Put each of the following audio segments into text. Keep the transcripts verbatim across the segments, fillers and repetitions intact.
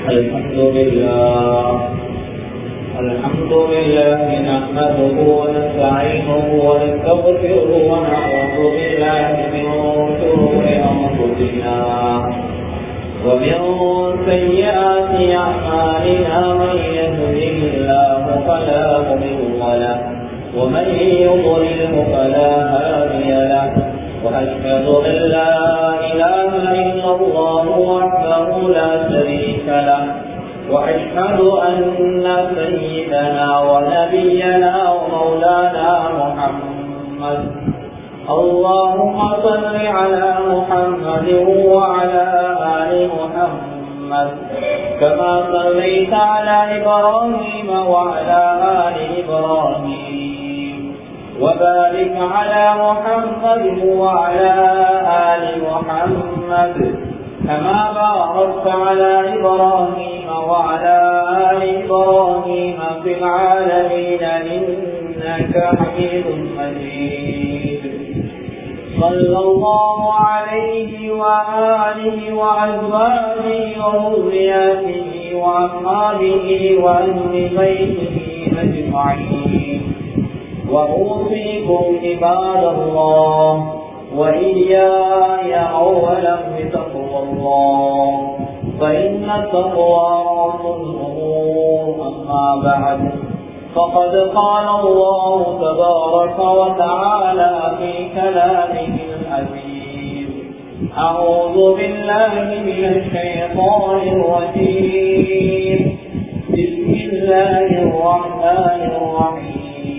الحمد لله الحمد لله نحمده ونستعينه ونستغفره ونعوذ بالله من شرور أنفسنا ومن سيئات أعمالنا من يهده الله فلا مضل له ومن يضلله فلا هادي له وأشهد أن لا إله إلا الله وحده لا شريك له وأشهد أن سيدنا ونبينا ومولانا محمد اللهم صل على محمد وعلى آل محمد كما صليت على إبراهيم وعلى آل إبراهيم وبارك على محمد وعلى آل محمد كما باركت على إبراهيم وعلى آل إبراهيم في العالمين إنك حميد مجيد صلى الله عليه وآله وأزواجه وذرياته وأصحابه وأهل بيته أجمعين وأوصيكم عباد الله وإياي أولا بتقوى الله فإن التقوى رأس الأمور أما بعد فقد قال الله تبارك وتعالى في كلامه العزيز أعوذ بالله من الشيطان الرجيم بسم الله الرحمن الرحيم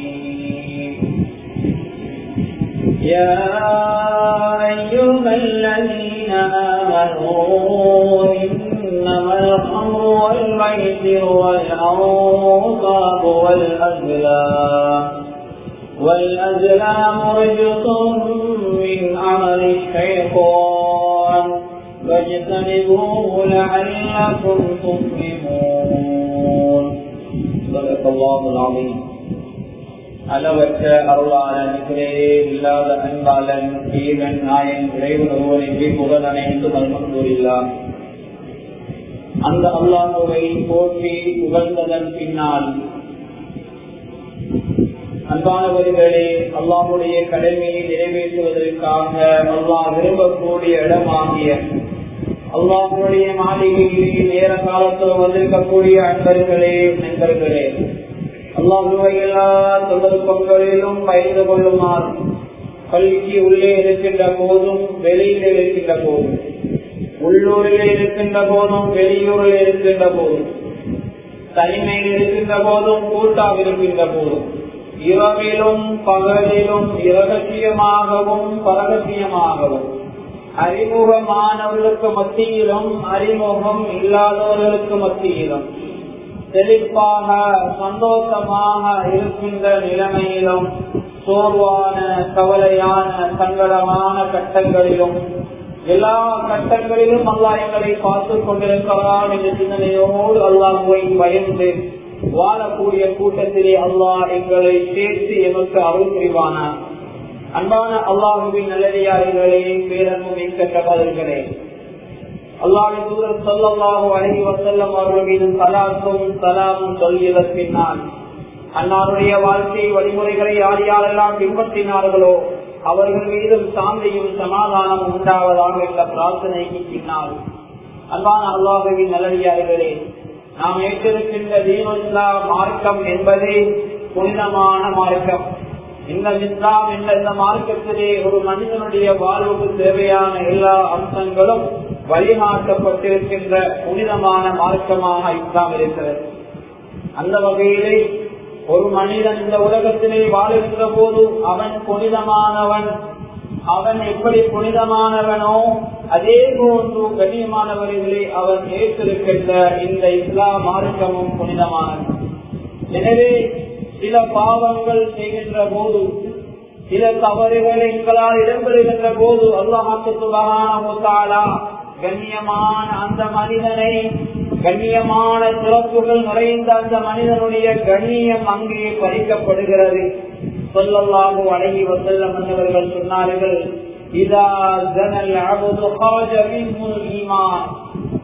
يا أيها الذين آمنوا إنما الخمر والميسر والأنصاب والأزلام والأزلام رجس من عمل الشيطان فاجتنبوه لعلكم تفلحون صدق الله العظيم. அளவற்ற அருளாளன் நிகழே இல்லாத அன்பாளன் ஜீவன் நாயன் இறைவன் ஒருவனுக்கு புகழ் அனைத்து அல்ஹம்துலில்லாஹ். அந்த அல்லாஹ்வை போற்றி புகழ்ந்ததன் பின்னால் அன்பானவர்களே, அல்லாஹ்வுடைய கடமையை நிறைவேற்றுவதற்காக அல்லாஹ் விரும்பக்கூடிய இடமாகிய அல்லாஹ்வுடைய மாளிகையில் நேர காலத்தில் வந்திருக்கக்கூடிய அன்பர்களே நண்பர்களே, அல்லாஹ்வை எல்லா சந்தர்ப்பங்களிலும் பயந்து கொள்ளுமாறு பள்ளிக்கு உள்ளே இருக்கின்ற போதும் வெளியில இருக்கின்ற போதும், உள்ளூரில் இருக்கின்ற போதும் வெளியூரில் இருக்கின்ற போதும், தனிமையில் இருக்கின்ற போதும் கூட்டாக இருக்கின்ற போதும், இரவிலும் பகலிலும் இரகசியமாகவும் பரகசியமாகவும், அறிமுகமானவர்களுக்கு மத்தியிலும் அறிமுகம் இல்லாதவர்களுக்கு மத்தியிலும், செழிப்பாக சந்தோஷமாக இருக்கின்ற நிலைமையிலும், சோர்வான கவலையான சங்கடமான கட்டங்களிலும், எல்லா கட்டங்களிலும் அல்லாஹ் எங்களை பார்த்து கொண்டிருக்கிறான் என்ற சிந்தனையோடு அல்லாஹ்வை பயந்து வாழக்கூடிய கூட்டத்திலே அல்லாஹ் எங்களை சேர்த்து எமக்கு அருள் புரிவானார். அன்பான அல்லாஹுவின் நல்லடியார்களே, பேரன்பு மிக்க சகோதரர்களே, அல்லாஹ்வின் தூதர் ஸல்லல்லாஹு அலைஹி வஸல்லம் அவர்கள் மீது ஸலாத்தும் ஸலாமும் சொல்லியதன் பின்னால் அன்னாருடைய வாழ்க்கை வழிமுறைகளை யார் யாரெல்லாம் பின்பற்றினார்களோ அவர்கள் மீதும் சாந்தியும் சமாதானம் உண்டாவதாக என்ற பிரார்த்தனைக்கு பின்னால், அன்பான அல்லாஹ்வின் நல்லடியார்களே, நாம் ஏற்றிருக்கின்ற தீனுல் இஸ்லாம் மார்க்கம் என்பது புனிதமான மார்க்கம். இந்த இஸ்லாம் என்ற இந்த மார்க்கத்திலே ஒரு மனிதனுடைய வாழ்வுக்கு தேவையான எல்லா அம்சங்களும் வழிகாட்டப்பட்டிருக்கின்ற புனிதமான மார்க்கமாக இஸ்லாம் இருக்கிறது. அந்த வகையிலே ஒரு மனிதன் இந்த உலகத்திலே வாழ்கின்ற போது அவன் புனிதமானவன். அவன் எப்படி புனிதமானவனோ அதே போன்று கண்ணியமானவர்களே அவன் ஏற்றிருக்கின்ற இந்த இஸ்லாம் மார்க்கமும் புனிதமானவன். எனவே சில பாவங்கள் செய்கின்ற போது, சில தவறுகள் எங்களால் இடம்பெறுகின்ற போது அல்லாஹ் சுப்ஹானஹு வ தஆலா கண்ணியமான அந்த மனிதனை, கண்ணியமான சிறப்புகள் நிறைந்த அந்த மனிதனுடைய கண்ணியம் அங்கே பறிக்கப்படுகிறது. ஸல்லல்லாஹு அலைஹி வஸல்லம் அவர்கள் சொன்னார்கள், இதா ஜனல் அப்து ஹாஜ மின்ஹுல் ஈமான்,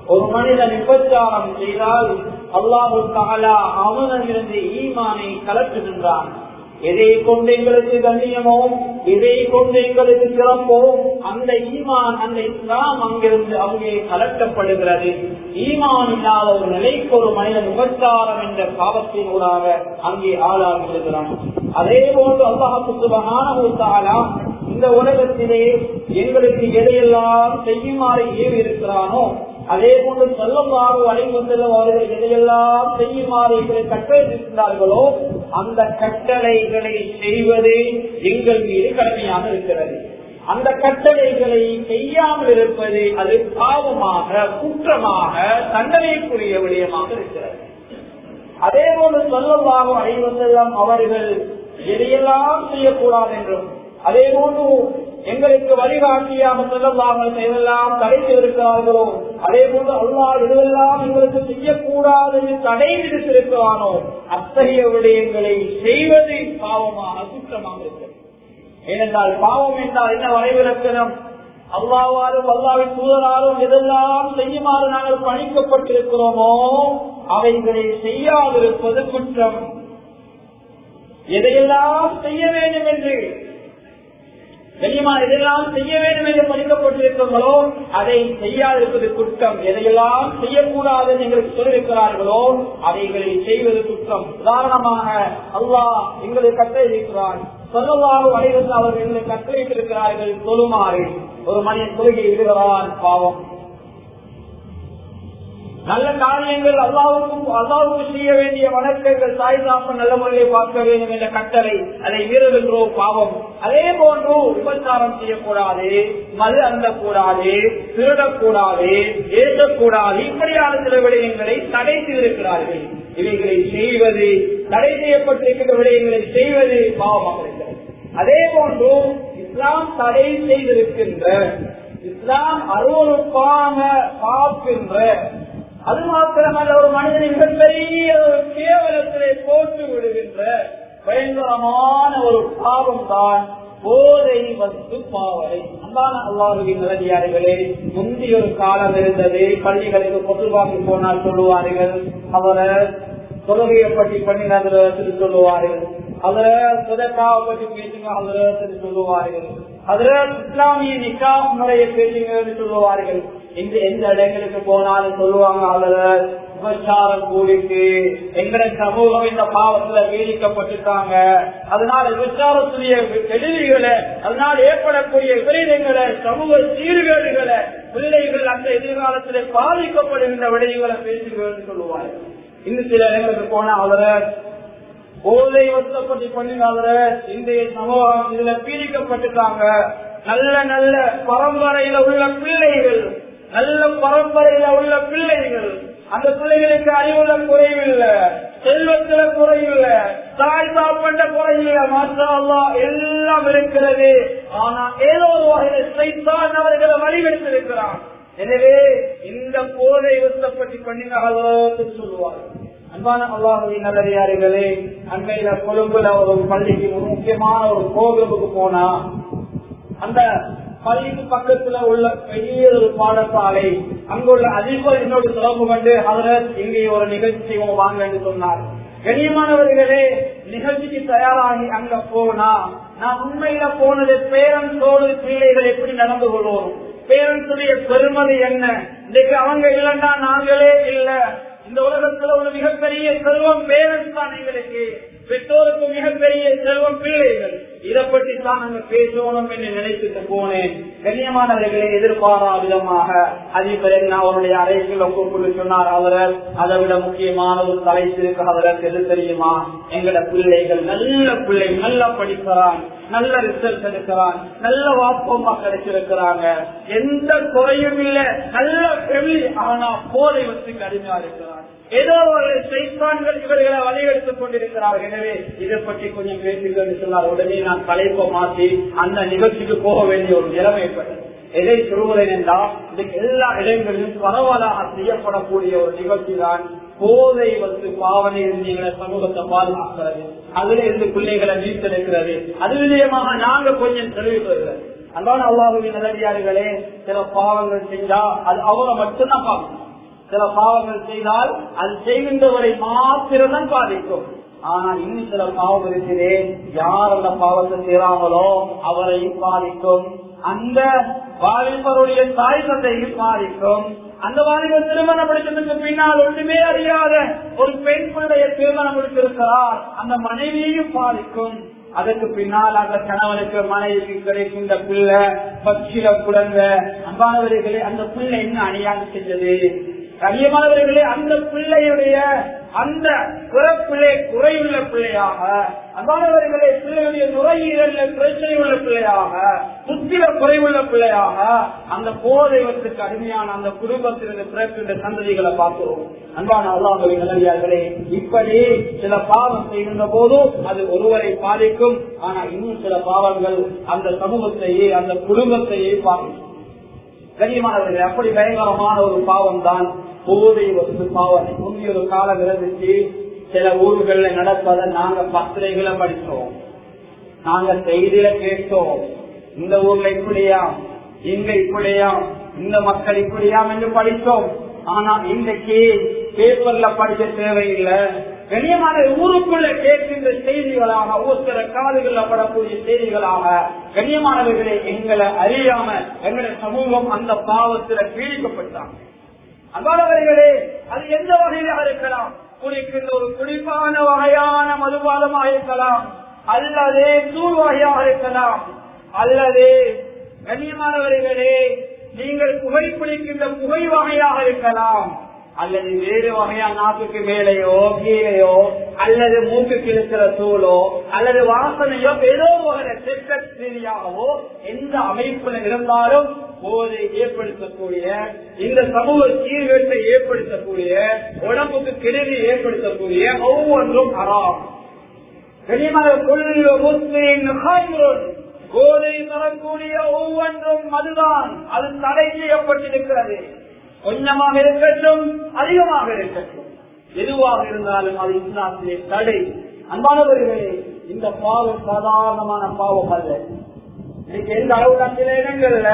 ஒரு மனிதன் விபச்சாரம் செய்தால் அல்லாஹு தஆலா அவனிலிருந்து ஈமானை கலட்டுகின்றான். எதை கொண்டு எங்களுக்கு கண்ணியமோ, எதை கொண்டு எங்களுக்கு சிறப்போ, அந்த ஈமான், அந்த இஸ்லாம் அங்கிருந்து அங்கே கலட்டப்படுகிறது. ஈமான் இல்லாத ஒரு நிலைக்கு ஒரு மனிதன் விபச்சாரம் என்ற பாவத்தினூடாக அங்கே ஆளாகி விடுகிறான். அதே போன்று அல்லாஹ் சுப்ஹானஹு வ தஆலா இந்த உலகத்திலே எங்களுக்கு எதையெல்லாம் செய்யுமாறு ஏவி இருக்கிறானோ, அதே போன்று ஸல்லல்லாஹு அலைஹி வஸல்லம் அவர்கள் எதையெல்லாம் செய்யுமாறு எங்களை கட்டளையிட்டிருக்கிறார்களோ அந்த கட்டளைகளை செய்வது எங்கள் மீது கடமையாக இருக்கிறது. அந்த கட்டளைகளை செய்யாமல் இருப்பது அது பாவமாக, குற்றமாக, தண்டனைக்குரிய விடயமாக இருக்கிறது. அதே போன்று ஸல்லல்லாஹு அலைஹி வஸல்லம் அவர்கள் எதையெல்லாம் செய்யக்கூடாது என்றும், அதே போன்று எங்களுக்கு வழிகாட்டியாக ஸல்லல்லாஹு அலைஹி வஸல்லம் தடை செய்திருக்கிறார்களோ, அதே போன்று அல்லாஹ் எதுவெல்லாம் எங்களுக்கு செய்யக்கூடாது என்று தடை விதித்திருக்கிறானோ அத்தகைய விடயங்களை செய்வது பாவமாக, குற்றமாக இருக்கிறது. ஏனென்றால் பாவம் என்றால் என்ன வரைவிலக்கணம்? அல்லாஹ்வாலும் அல்லாஹ்வின் தூதராலும் எதெல்லாம் செய்யுமாறு நாங்கள் பணிக்கப்பட்டிருக்கிறோமோ அவைகளை செய்யாதிருப்பது குற்றம். எதையெல்லாம் செய்ய வேண்டும் என்று கண்ணியமா எதையெல்லாம் செய்ய வேண்டும் என்று பணிக்கப்பட்டிருக்கிறோங்களோ அதை செய்யாதிருப்பது குற்றம். எதையெல்லாம் செய்யக்கூடாது எங்களுக்கு சொல்லியிருக்கிறார்களோ அவைகளை செய்வது குற்றம். உதாரணமாக அல்லாஹ் எங்களுக்கு கட்டளையிட்டிருக்கிறான், ஸல்லல்லாஹு அலைஹி வஸல்லம் அவர்கள் எங்களுக்கு கட்டளையிட்டிருக்கிறார்கள் தொழுமாறு. ஒரு மனிதன் தொழுகை விடுகிறான், பாவம். நல்ல காரியங்கள் அல்லாஹ்வுக்கும் அல்லாஹ்வுக்கு செய்ய வேண்டிய வணக்கங்கள் தாய் தாப்பன் நல்ல முறையை பார்க்க வேண்டும் என்ற கட்டளை, அதை மீறுகின்றோம், பாவம். அதே போன்று விபச்சாரம் செய்யக்கூடாது, மது அந்தக்கூடாது, திருடக்கூடாது, ஏற்றக்கூடாது, இப்படியான சில விடயங்களை தடை செய்திருக்கிறார்கள். இவைகளை செய்வது, தடை செய்யப்பட்டிருக்கிற விடயங்களை செய்வது பாவமாக இருக்கிறது. அதே போன்று இஸ்லாம் தடை செய்திருக்கின்ற, இஸ்லாம் அருவருப்பாக பார்க்கின்ற, அது மாத்திரமல்ல ஒரு மனிதனை மிகப்பெரிய ஒரு கேவலத்திலே போட்டு விடுகின்ற பயங்கரமான ஒரு பாவம் தான் போதை வஸ்து பாவனை. அன்பான அல்லாஹ்வின் நல்லடியார்களே, முந்தைய ஒரு காலம் இருந்தது. பள்ளிகளுக்கு பொதுவாக்கி போனால் சொல்லுவார்கள், அவரை தொழுகையை பற்றி பண்ணினு சொல்லுவார்கள், அவரை சுதக்காவை பற்றி பேசுங்க அவரை சொல்லுவார்கள், அதுல இஸ்லாமிய நிக்கா முறையை பேசுங்க சொல்லுவார்கள். இன்று எந்த இடங்களுக்கு போனாலும் சொல்லுவாங்க, அதுல விபச்சாரம் கூடிட்டு எங்கட சமூகம் இந்த பாவத்துல வீடிக்கப்பட்டிருக்காங்க, அதனால விபச்சாரத்துடைய கெடுதிகளை, அதனால் ஏற்படக்கூடிய விபரீதங்களை, சமூக சீர்கேடுகளை, பிள்ளைகள் அந்த எதிர்காலத்திலே பாதிக்கப்படுகின்ற விடயங்களை பேசுங்கள் சொல்லுவார்கள். இன்னும் சில இடங்களுக்கு போனா அவரை போதை வசப்பட்டு பண்ணினால இன்றைய சமூகம் இதுல பீடிக்கப்பட்டிருக்காங்க. நல்ல நல்ல பரம்பரையில உள்ள பிள்ளைகள், நல்ல பரம்பரையில உள்ள பிள்ளைகள், அந்த பிள்ளைகளுக்கு அறிவுல குறைவில்லை, செல்வத்துல குறைவில்லை, தாய் சாப்பிட்ட குறையில்லை, மாஷா அல்லாஹ் எல்லாம் இருக்கிறது. ஆனா ஏதோ ஒரு வகையில சைத்தான் அவர்களை வழிகெடுத்திருக்கிறான். எனவே இந்த போதை வசப்பட்டு பண்ணினாலும் சொல்லுவார்கள். அன்பான அல்லாஹ்வின் நல்லடியார்களே, அண்மையில கொழும்புல ஒரு பள்ளிக்கு ஒரு முக்கியமான ஒரு கோவிலுக்கு போனா, அந்த பள்ளிக்கு பக்கத்துல உள்ள பெரிய ஒரு பாடசாலை, அங்குள்ள அதிபர் என்னோட தொடர்பு கொண்டு ஹதரத் இங்கே ஒரு நிகழ்ச்சி வாங்க என்று சொன்னார். கண்ணியமானவர்களே, நிகழ்ச்சிக்கு தயாராகி அங்க போனா, நான் உண்மையில போனது பேரன்ஸோடு பிள்ளைகள் எப்படி நடந்து கொள்வோம், பேரன்ஸுடைய பெருமதி என்ன, இன்னைக்கு அவங்க இல்லைன்னா நாங்களே இல்ல. இந்த உலகத்துல ஒரு மிகப்பெரிய செல்வம் பேரன்ஸ் தான் எங்களுக்கு, பெற்றோருக்கு மிகப்பெரிய செல்வம் பிள்ளைகள். இதை பற்றி தான் நாங்க பேசணும் என்று நினைத்துட்டு போனேன். கண்ணியமானவர்களை எதிர்பாரா விதமாக அதிபர் என்ன அவருடைய அறைக்குள்ள கூப்பிட்டு சொன்னார், அவரர் அதை விட முக்கியமான ஒரு தலைப்பிற்கு அவருக்கு எது தெரியுமா, எங்கட பிள்ளைகள் நல்ல பிள்ளை, நல்லா படிக்கிறான், நல்ல ரிசல்ட் எடுக்கிறான், நல்ல வாப்பமா கிடைச்சிருக்கிறாங்க, எந்த குறையும் இல்லை, நல்ல ஃபேமிலி, ஆனா போதை வச்சு கடுமையா இருக்கிறான், ஏதோ ஒரு சைத்தான்கள் இவர்களை வழியெடுத்துக் கொண்டிருக்கிறார்கள். எனவே இதை பற்றி கொஞ்சம் பேசுங்கள் சொன்னார். உடனே நான் தலைப்பை மாற்றி அந்த நிகழ்ச்சிக்கு போக வேண்டிய ஒரு நிலைமை ஏற்பட்டது. எதை சொல்கிறேன் என்றால், எல்லா இடங்களிலும் பரவலாக செய்யப்படக்கூடிய ஒரு நிகழ்ச்சி தான் போதை வந்து பாவனை இருந்து சமூகத்தை பாதுகாக்கிறது, அதுல இருந்து பிள்ளைகளை மீட்டெடுக்கிறது. அது விதயமாக நாங்க கொஞ்சம் தெரிவிக்கிறது. அன்பான அல்லாஹ்வின் நல்லடியார்களே, சில பாவங்கள் செஞ்சா அது அவரை மட்டும்தான் பார்க்கணும். சில பாவங்கள் செய்தால் அது செய்கின்றவரை மாத்திரம்தான் பாதிக்கும். ஆனா இன்னும் சில பாவம் இருக்கிறே, யார் அந்த பாவத்தை செய்றாங்களோ அவரையும் பாதிக்கும். அந்த வாலிபருடைய தாய் தந்தையும் பாதிக்கும். அந்த வாலிபர் திருமணம் முடிச்சதுக்கு பின்னால் ஒன்றுமே அறியாத ஒரு பெண் பிள்ளைய திருமணம் முடித்திருக்கிறார், அந்த மனைவியையும் பாதிக்கும். அதற்கு பின்னால் அந்த கணவனுக்கு மனைவிக்கு கிடைக்கின்ற பிள்ளை பச்சில குழந்தை, அன்பானவர்களே அந்த பிள்ளை என்ன அநியாயம் செஞ்சது, கனியமானவர்களே அந்த பிள்ளையுடைய அந்த பிறப்பிலே குறையுள்ள பிள்ளையாக, அன்பானவர்களே பிள்ளையுடைய நுரையீரல்ல பிரச்சனை உள்ள பிள்ளையாக, புத்திர குறைவுள்ள பிள்ளையாக, அந்த போதைவத்துக்கு அடிமையான அந்த குடும்பத்திலிருந்து பிறக்கின்ற சந்ததிகளை பார்க்கிறோம். அன்பான அல்லாஹ்வின் நல்லடியார்களே, இப்படி சில பாவம் செய்கின்ற போது அது ஒருவரை பாதிக்கும். ஆனா இன்னும் சில பாவங்கள் அந்த சமூகத்தையே அந்த குடும்பத்தையே பாதிக்கும். கனியமானவர்களே, அப்படி பயங்கரமான ஒரு பாவம் தான் போதை வசூ பாவம். முந்தைய ஒரு காலம் இருந்துச்சு, சில ஊர்கள்ல நடப்பதை நாங்க பத்திரிகைகளை படிச்சோம், நாங்க செய்தியில கேட்டோம். இந்த ஊர்ல இப்படியாம், இங்க இப்படியாம், இந்த மக்கள் இப்படியாம் என்று படித்தோம். ஆனா இன்றைக்கு பேப்பர்ல படிக்க தேவையில்லை. கண்ணியமான ஊருக்குள்ள கேட்கின்ற செய்திகளாக, ஒருத்தர காதுகள்ல படக்கூடிய செய்திகளாக, கண்ணியமானவர்களை எங்களை அறியாம எங்களுடைய சமூகம் அந்த பாவத்துல பீடிக்கப்பட்டாங்க. அவ்வாறவர்களே அது எந்த வகையாக இருக்கலாம், குடிக்கின்ற ஒரு குடிப்பான வகையான மதுபானமாக இருக்கலாம், அல்லது தூள் வகையாக இருக்கலாம், அல்லது கண்ணியமானவர்களே நீங்கள் புகைப்பிடிக்கின்ற புகை வகையாக இருக்கலாம், அல்லது வேறு வகையா நாக்குக்கு மேலேயோ கீழையோ, அல்லது மூக்குக்கு இருக்கிற தூளோ, அல்லது வாசனையோ, ஏதோ வகை ரீதியாகவோ எந்த அமைப்புல இருந்தாலும் போதை ஏற்படுத்தக்கூடிய, இந்த சமூக சீர்கேட்டை ஏற்படுத்தக்கூடிய, உடம்புக்கு கெடுதி ஏற்படுத்தக்கூடிய ஒவ்வொன்றும் ஹராம். போதை தரக்கூடிய ஒவ்வொன்றும் மதுதான், அது தடை செய்யப்பட்டிருக்கிறது. கொஞ்சமாக இருக்கட்டும், அதிகமாக இருக்கட்டும், எதுவாக இருந்தாலும் அது இஸ்லாத்திலே தடை. அன்பானவர்களே, இந்த பாவம் சாதாரணமான பாவம் அல்ல. இன்னைக்கு எந்த அளவுக்கு சில இடங்கள்ல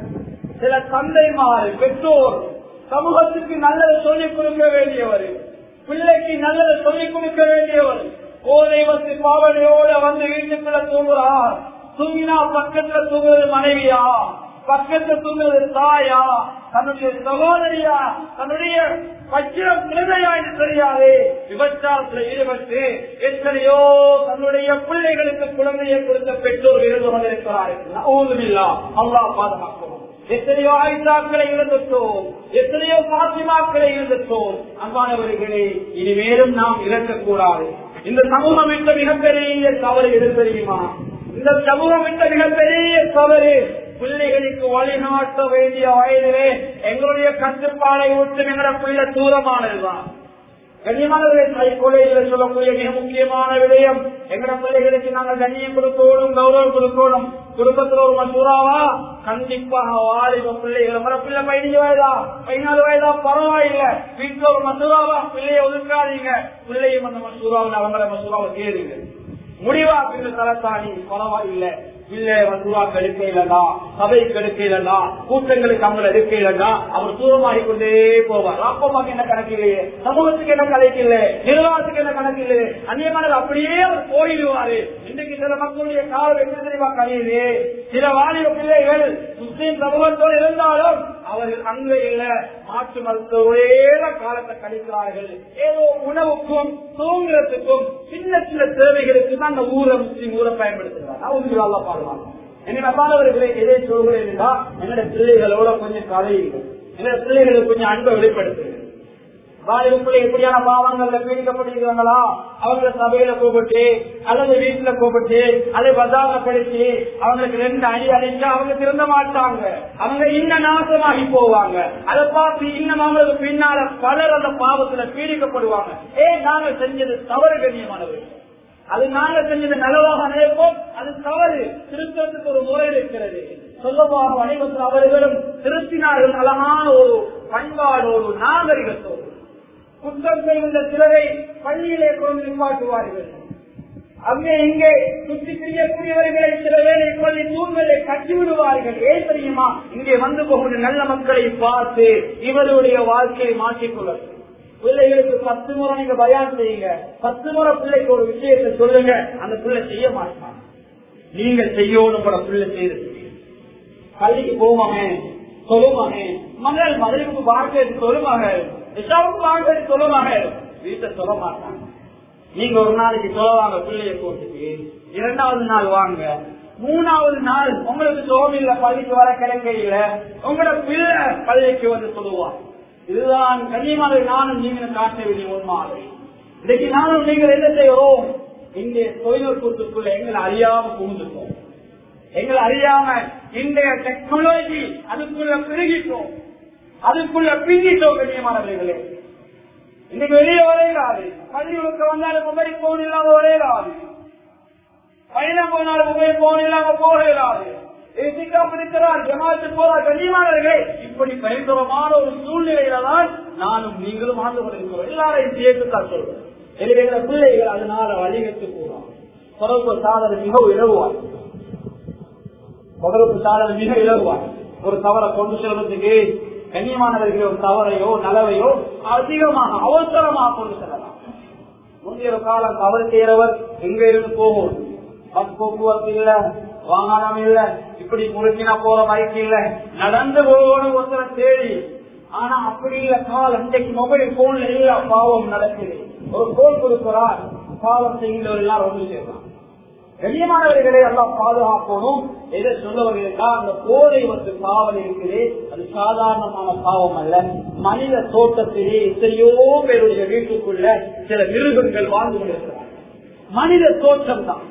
சில தந்தைமார் பெற்றோர் சமூகத்துக்கு நல்லதை சொல்லிக் கொடுக்க வேண்டியவர், பிள்ளைக்கு நல்லதை சொல்லிக் கொடுக்க வேண்டியவர், போதை வந்து பாவனையோட வந்து வீட்டுக்குள்ள தூங்குறார். தூங்கினா பக்கத்துல தூங்குறது மனைவியா, பக்கத்துல தூங்குறது தாயா, தன்னுடைய சகோதரியா, தன்னுடைய பச்சிரம் குழந்தையா என்று தெரியாது விபச்சாரத்தில் ஈடுபட்டு எத்தனையோ தன்னுடைய பிள்ளைகளுக்கு குழந்தையை கொடுத்த பெற்றோர் இருந்து கொண்டிருக்கிறார்கள். அல்லாஹ் பாதுகாக்கிறோம். எத்தனையோ ஆயிஷாக்களை இழந்துட்டோம், எத்தனையோ பாத்திமாக்களை இழந்துட்டோம். அன்பானவர்களே, இனிமேலும் நாம் இழக்கக்கூடாது. இந்த சமூகம் விட்ட மிகப்பெரிய தவறு எது தெரியுமா? இந்த சமூகம் விட்ட மிகப்பெரிய தவறு பிள்ளைகளுக்கு வழிநாட்ட வேண்டிய வயதிலே எங்களுடைய கட்டுப்பாடை விட்டு எங்களோட பிள்ளை தூரமானதுதான். கண்ணியமானவர்களை கொலைகளை சொல்லக்கூடிய மிக முக்கியமான விடயம், எங்களோட பிள்ளைகளுக்கு நாங்கள் கண்ணியம் கொடுக்கணும், கௌரவம் கொடுக்கணும். குடும்பத்தில் ஒரு மசூராவா கண்டிப்பாக வாலிப பிள்ளைகள், நம்ம பிள்ளை பதினஞ்சு வயதா பதினாலு வயதா பரவாயில்லை, வீட்டுல ஒரு மசூராவா பிள்ளைய ஒதுக்காதீங்க, பிள்ளையும் அந்த மசூராவில் அவங்கள மசூராவை கேளுங்க. முடிவா பிள்ளை தலத்தாணி பரவாயில்லை, பிள்ளை மசூரா கெடுக்கலா, சபை கெடுக்கலா, கூட்டங்களுக்கு அவங்களை எடுக்கலா, அவர் தூரமாகிக் கொண்டே போவார். அப்பமாக்கு என்ன கணக்கில்லையே, சமூகத்துக்கு என்ன கணக்கில்லை, நிர்வாகத்துக்கு என்ன கணக்கில்லை, அந்நியமானது அப்படியே அவர் போயிடுவாரு. இன்றைக்கு சில மக்களுடைய காலம் எப்படி தெரியுமா கழியுது? சில வாலிப பிள்ளைகள் முஸ்லீம் சமூகத்தோடு இருந்தாலும் அவர்கள் அங்க இல்ல மாற்று மருத்துவ காலத்தை கழிக்கிறார்கள். ஏதோ உணவுக்கும் தூங்குறதுக்கும் சின்ன சின்ன தேவைகளுக்கு தான் அந்த ஊரை முஸ்லீம் ஊரை பயன்படுத்துகிறார். என்னவர்களே, எதை சொல்கிறேன் என்றால் என்னோட பிள்ளைகளோட கொஞ்சம் கதையுங்கள், என்னோட பிள்ளைகளுக்கு கொஞ்சம் அன்பை வெளிப்படுத்துங்கள். வாலிப பிள்ளை எப்படியான பாவங்கள்ல பீடிக்கப்படுகிறாங்களா, அவங்கள சபையில கூப்பிட்டு அல்லது வீட்டுல கூப்பிட்டு அல்லது பஜார்ல படிச்சு அவங்களுக்கு ரெண்டு அடி அடிச்சா அவங்க திருந்த மாட்டாங்க, அவங்க இன்னும் நாசமாகி போவாங்க. அதை பார்த்து இன்னும் அவங்களுக்கு பின்னால பலர் அந்த பாவத்துல பீடிக்கப்படுவாங்க. ஏன் நாங்க செஞ்சது தவறு கண்ணியமானவர்கள், அது நாங்க செஞ்சது நலவாக நினைப்போம், அது தவறு. திருத்தத்துக்கு ஒரு முறை இருக்கிறது. சொல்லவாக அனைவரும் அவர்களும் திருத்தினார்கள் அழகான ஒரு பண்பாடோடு நாகரிகத்தோடு. குற்றம் செய்கின்ற சிலரை பள்ளியிலே கொண்டு நிப்பாட்டுவார்கள், அங்கே இங்கே சுற்றி திரியக்கூடியவர்களை சில வேலை சொல்லி தூண்களை கட்டி விடுவார்கள். ஏன் தெரியுமா? இங்கே வந்து போகிற நல்ல மக்களை பார்த்து இவருடைய வாழ்க்கையை மாற்றிக்கொள்ளும். பிள்ளைகளுக்கு பத்து முறை நீங்க பயான் செய்யுங்க, பத்து முறை பிள்ளைக்கு ஒரு விஷயத்தை சொல்லுங்க, அந்த பிள்ளை செய்ய மாட்டாங்க. நீங்க செய்யணும் கூட பிள்ளை செய்து பள்ளிக்கு போவாங்க சொல்லுவாங்க, மகள் மகளுக்கு வாழ்க்கை சொல்லுவாங்க, விஷாவுக்கு வாழ்க்கை சொல்லுவாங்க, வீட்டை சொல்ல மாட்டாங்க. நீங்க ஒரு நாளைக்கு சொல்லுவாங்க பிள்ளைய போட்டுக்கு, இரண்டாவது நாள் வாங்க, மூணாவது நாள் உங்களுக்கு சோகம் இல்ல பள்ளிக்கு வர கிடைக்கையில உங்களோட பிள்ளை பள்ளிக்கு வந்து சொல்லுவாங்க. இதுதான் கண்ணியமாக நானும் நீங்களும் காட்ட வேண்டிய உண்மை. இன்னைக்கு நானும் நீங்கள் என்ன செய்யறோம்? இந்திய தொழில்நுட்பத்துக்குள்ள எங்களை அறியாம புகுந்துட்டோம், எங்களை அறியாம இன்றைய டெக்னாலஜி அதுக்குள்ள பெருகிட்டோம், அதுக்குள்ள பின்னிட்டோம். கண்ணியமானவர்களே, இன்னைக்கு வெளியே வரையிடாது, பள்ளிகளுக்கு வந்தாலும் மொபைல் போன் இல்லாம வரையிடாது, பயணம் போனாலும் மொபைல் போன் இல்லாம போகிறாது, ஜமாத்து போரா. கண்ணியமானவர்களே, இப்படி பயங்கரமான ஒரு சூழ்நிலையில தான் நானும் நீங்களும் ஆண்டு கொண்டிருக்கிறோம். எல்லாரையும் சேர்த்துத்தான் சொல்றோம். எனவே பிள்ளைகள் அதனால வழிகட்டு போறோம். தொடர்பு சாதனை மிக இலகுவார், தொடர்பு சாதனை மிக இலகுவார். ஒரு தவறை கொண்டு செல்வதற்கு கண்ணியமானவர்கள் ஒரு தவறையோ நலவையோ அதிகமாக அவசரமாக கொண்டு செல்லலாம். முந்தைய காலம் தவறு செய்யறவர் எங்க இருந்து போகும், பஸ் போக்குவரத்து இல்ல, வாகனம் இல்ல, இப்படி முறுக்கினா போற பைக் இல்ல, நடந்து போகணும் ஒருத்தர தேடி. ஆனா அப்படி இல்ல காலம். இன்றைக்கு மொபைல் போன்ல இல்ல பாவம் நடக்குது. ஒரு போன் கொடுக்கிறார், பாவம் செய்கிறவர் எல்லாம் ஒன்று செய்யலாம். கண்ணியமானவர்களே எல்லாம் பாதுகாக்கணும். எதை சொல்லுவதற்கா அந்த போதை வந்து பாவம் இருக்குது, அது சாதாரணமான பாவம் அல்ல. மனித தோட்டத்திலே எத்தனையோ பேருடைய வீட்டுக்குள்ள சில மிருகங்கள் வாழ்ந்து கொண்டிருக்கிறார். மனித தோற்றம் தான்,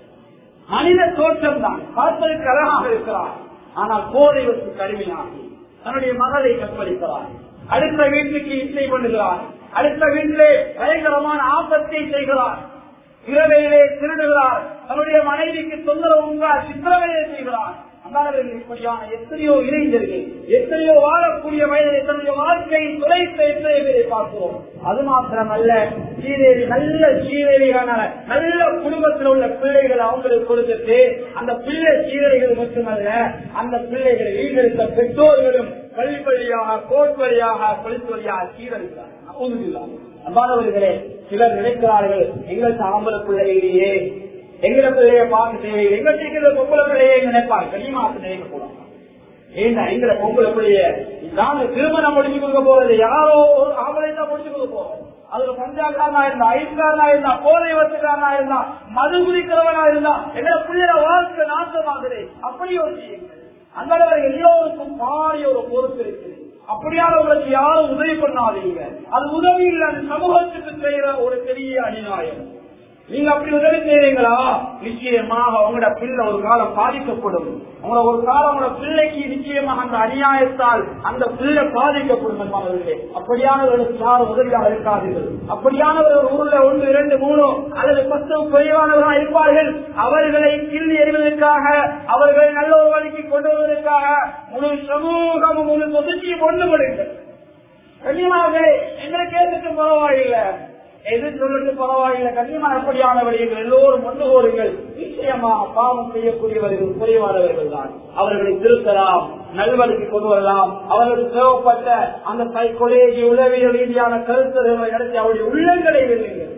மனித தோற்றம் தான் பார்ப்பதற்கு அழகாக இருக்கிறார். ஆனால் போதை வந்து கடுமையாகி தன்னுடைய மகளை கற்பழிக்கிறார், அடுத்த வீட்டுக்கு இசை பண்ணுகிறார், அடுத்த வீட்டிலே பயங்கரமான ஆபத்தை செய்கிறார், இரவையிலே திருடுகிறார், தன்னுடைய மனைவிக்கு தொந்தரவு உண்டால் சித்திரவதையை செய்கிறார். இப்படியான எத்தனையோ இளைஞர்கள், எத்தனையோ வாழக்கூடிய வயதில் எத்தனையோ வாழ்க்கையை துளைத்த எத்தனை பேரை பார்க்கிறோம். அது மாத்திரமல்ல, சீரேரி நல்ல சீரேரியான நல்ல குடும்பத்தில் உள்ள பிள்ளைகள் அவங்களுக்கு கொடுத்துட்டு அந்த பிள்ளை சீரழிகள் மட்டுமல்ல, அந்த பிள்ளைகளை ஈடுபடுத்த பெற்றோர்களும் பள்ளி வழியாக கோட் வழியாக கொலித்து வழியாக சீரழிக்கிறார்கள். அன்பானவர்களே, சிலர் நினைக்கிறார்கள் எங்கள் ஆம்பளை பிள்ளையிலேயே எங்களை பிள்ளைய பார்க்க தேவையில்லை, எங்க சீக்கிர பொம்பளை பிள்ளையே நினைப்பாங்க. கனிமாத்து நினைக்கக்கூடாது. ஏன்னா எங்களை பொம்பளை பிள்ளைய நாங்க திருமணம் முடிச்சு கொடுக்க போறது யாரோ ஒரு ஆம்பளை தான் முடிச்சு கொடுக்க போறோம். அதுல பஞ்சாக்காரனா இருந்தா, ஐஸ்காரனா இருந்தா, போதை வச்சுக்காரனா இருந்தா, மது குதிக்கிறவனா இருந்தா எங்களை பிள்ளைய வாழ்க்கை நாசமாகுது. அப்படி யோசியுங்கள். அந்த எல்லோருக்கும் பாரிய ஒரு பொறுப்பு இருக்குது. அப்படியானவர்களுக்கு யாரும் உதவி பண்ணாதீங்க. அது உதவி இல்லை, அந்த சமூகத்துக்கு செய்யற ஒரு பெரிய அநியாயம். நீங்க அப்படி உதவி செய்றீங்களா, நிச்சயமாக உங்களோட பிள்ளை ஒரு காலம் பாதிக்கப்படும். உங்களோட ஒரு காலம் உங்களோட பிள்ளைக்கு நிச்சயமாக அந்த அநியாயத்தால் அந்த பிள்ளை பாதிக்கப்படும். என்பவர்களே, அப்படியானவர்களுக்கு யாரும் உதவியாக இருக்காதீர்கள். அப்படியானவர்கள் ஊர்ல ஒன்று இரண்டு மூணு அல்லது பத்து குறைவானவர்களாக இருப்பார்கள். அவர்களை கிள்ளி எறிவதற்காக, அவர்களை நல்ல ஒரு வழிக்கு கொண்டு வருவதற்காக முழு சமூகமும் முழு சொசைட்டியும் ஒன்று படுங்கள். கண்ணியமாக எங்களுக்கு எதுக்கு பரவாயில்லை, எது சொல்லிட்டு பரவாயில்லை. கண்ணியமான அப்படியான வழிகள் எல்லோரும் ஒன்று கோருங்கள். நிச்சயமாக பாவம் செய்யக்கூடியவர்கள் குறைவானவர்கள் தான். அவர்களை திருத்தலாம், நல்வழிக்கு கொண்டு வரலாம். அவர்களுக்கு தேவைப்பட்ட அந்த சைக்கோலஜி உளவியல் ரீதியான கருத்துரைகளை நடத்தி அவருடைய உள்ளங்களை வெல்லுங்கள்.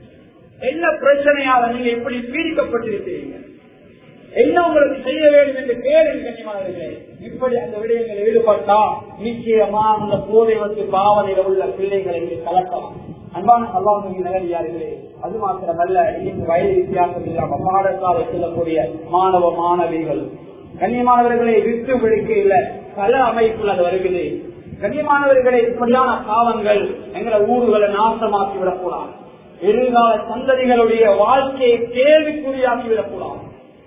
என்ன பிரச்சனையால நீங்க எப்படி பீடிக்கப்பட்டிருக்கிறீங்க, என்ன உங்களுக்கு செய்ய வேண்டும் என்று கேளுங்கள். கண்ணியமானவர்களே, இப்படி அந்த விடயங்கள் ஈடுபட்டா நிச்சயமா அந்த போதை வந்து பாவனையில் உள்ள பிள்ளைகளை கலக்கலாம். அன்பான அல்லாஹ்வின் நல்லடியார்களே, அது மாத்திரமல்ல, இன்னும் வயது வித்தியாசம் இல்லாமல் பாடசாலை செல்லக்கூடிய மாணவ மாணவிகள் கண்ணியமானவர்களை விட்டு விடுக்கையில பல அமைப்புகள் அது வருகிறது. கண்ணியமானவர்களை இப்படியான பாவங்கள் எங்களை ஊர்களை நாசமாக்கி விடக்கூடாது. எதிர்கால சந்ததிகளுடைய வாழ்க்கையை கேள்விக்குறியாக்கி விடக்கூடாது.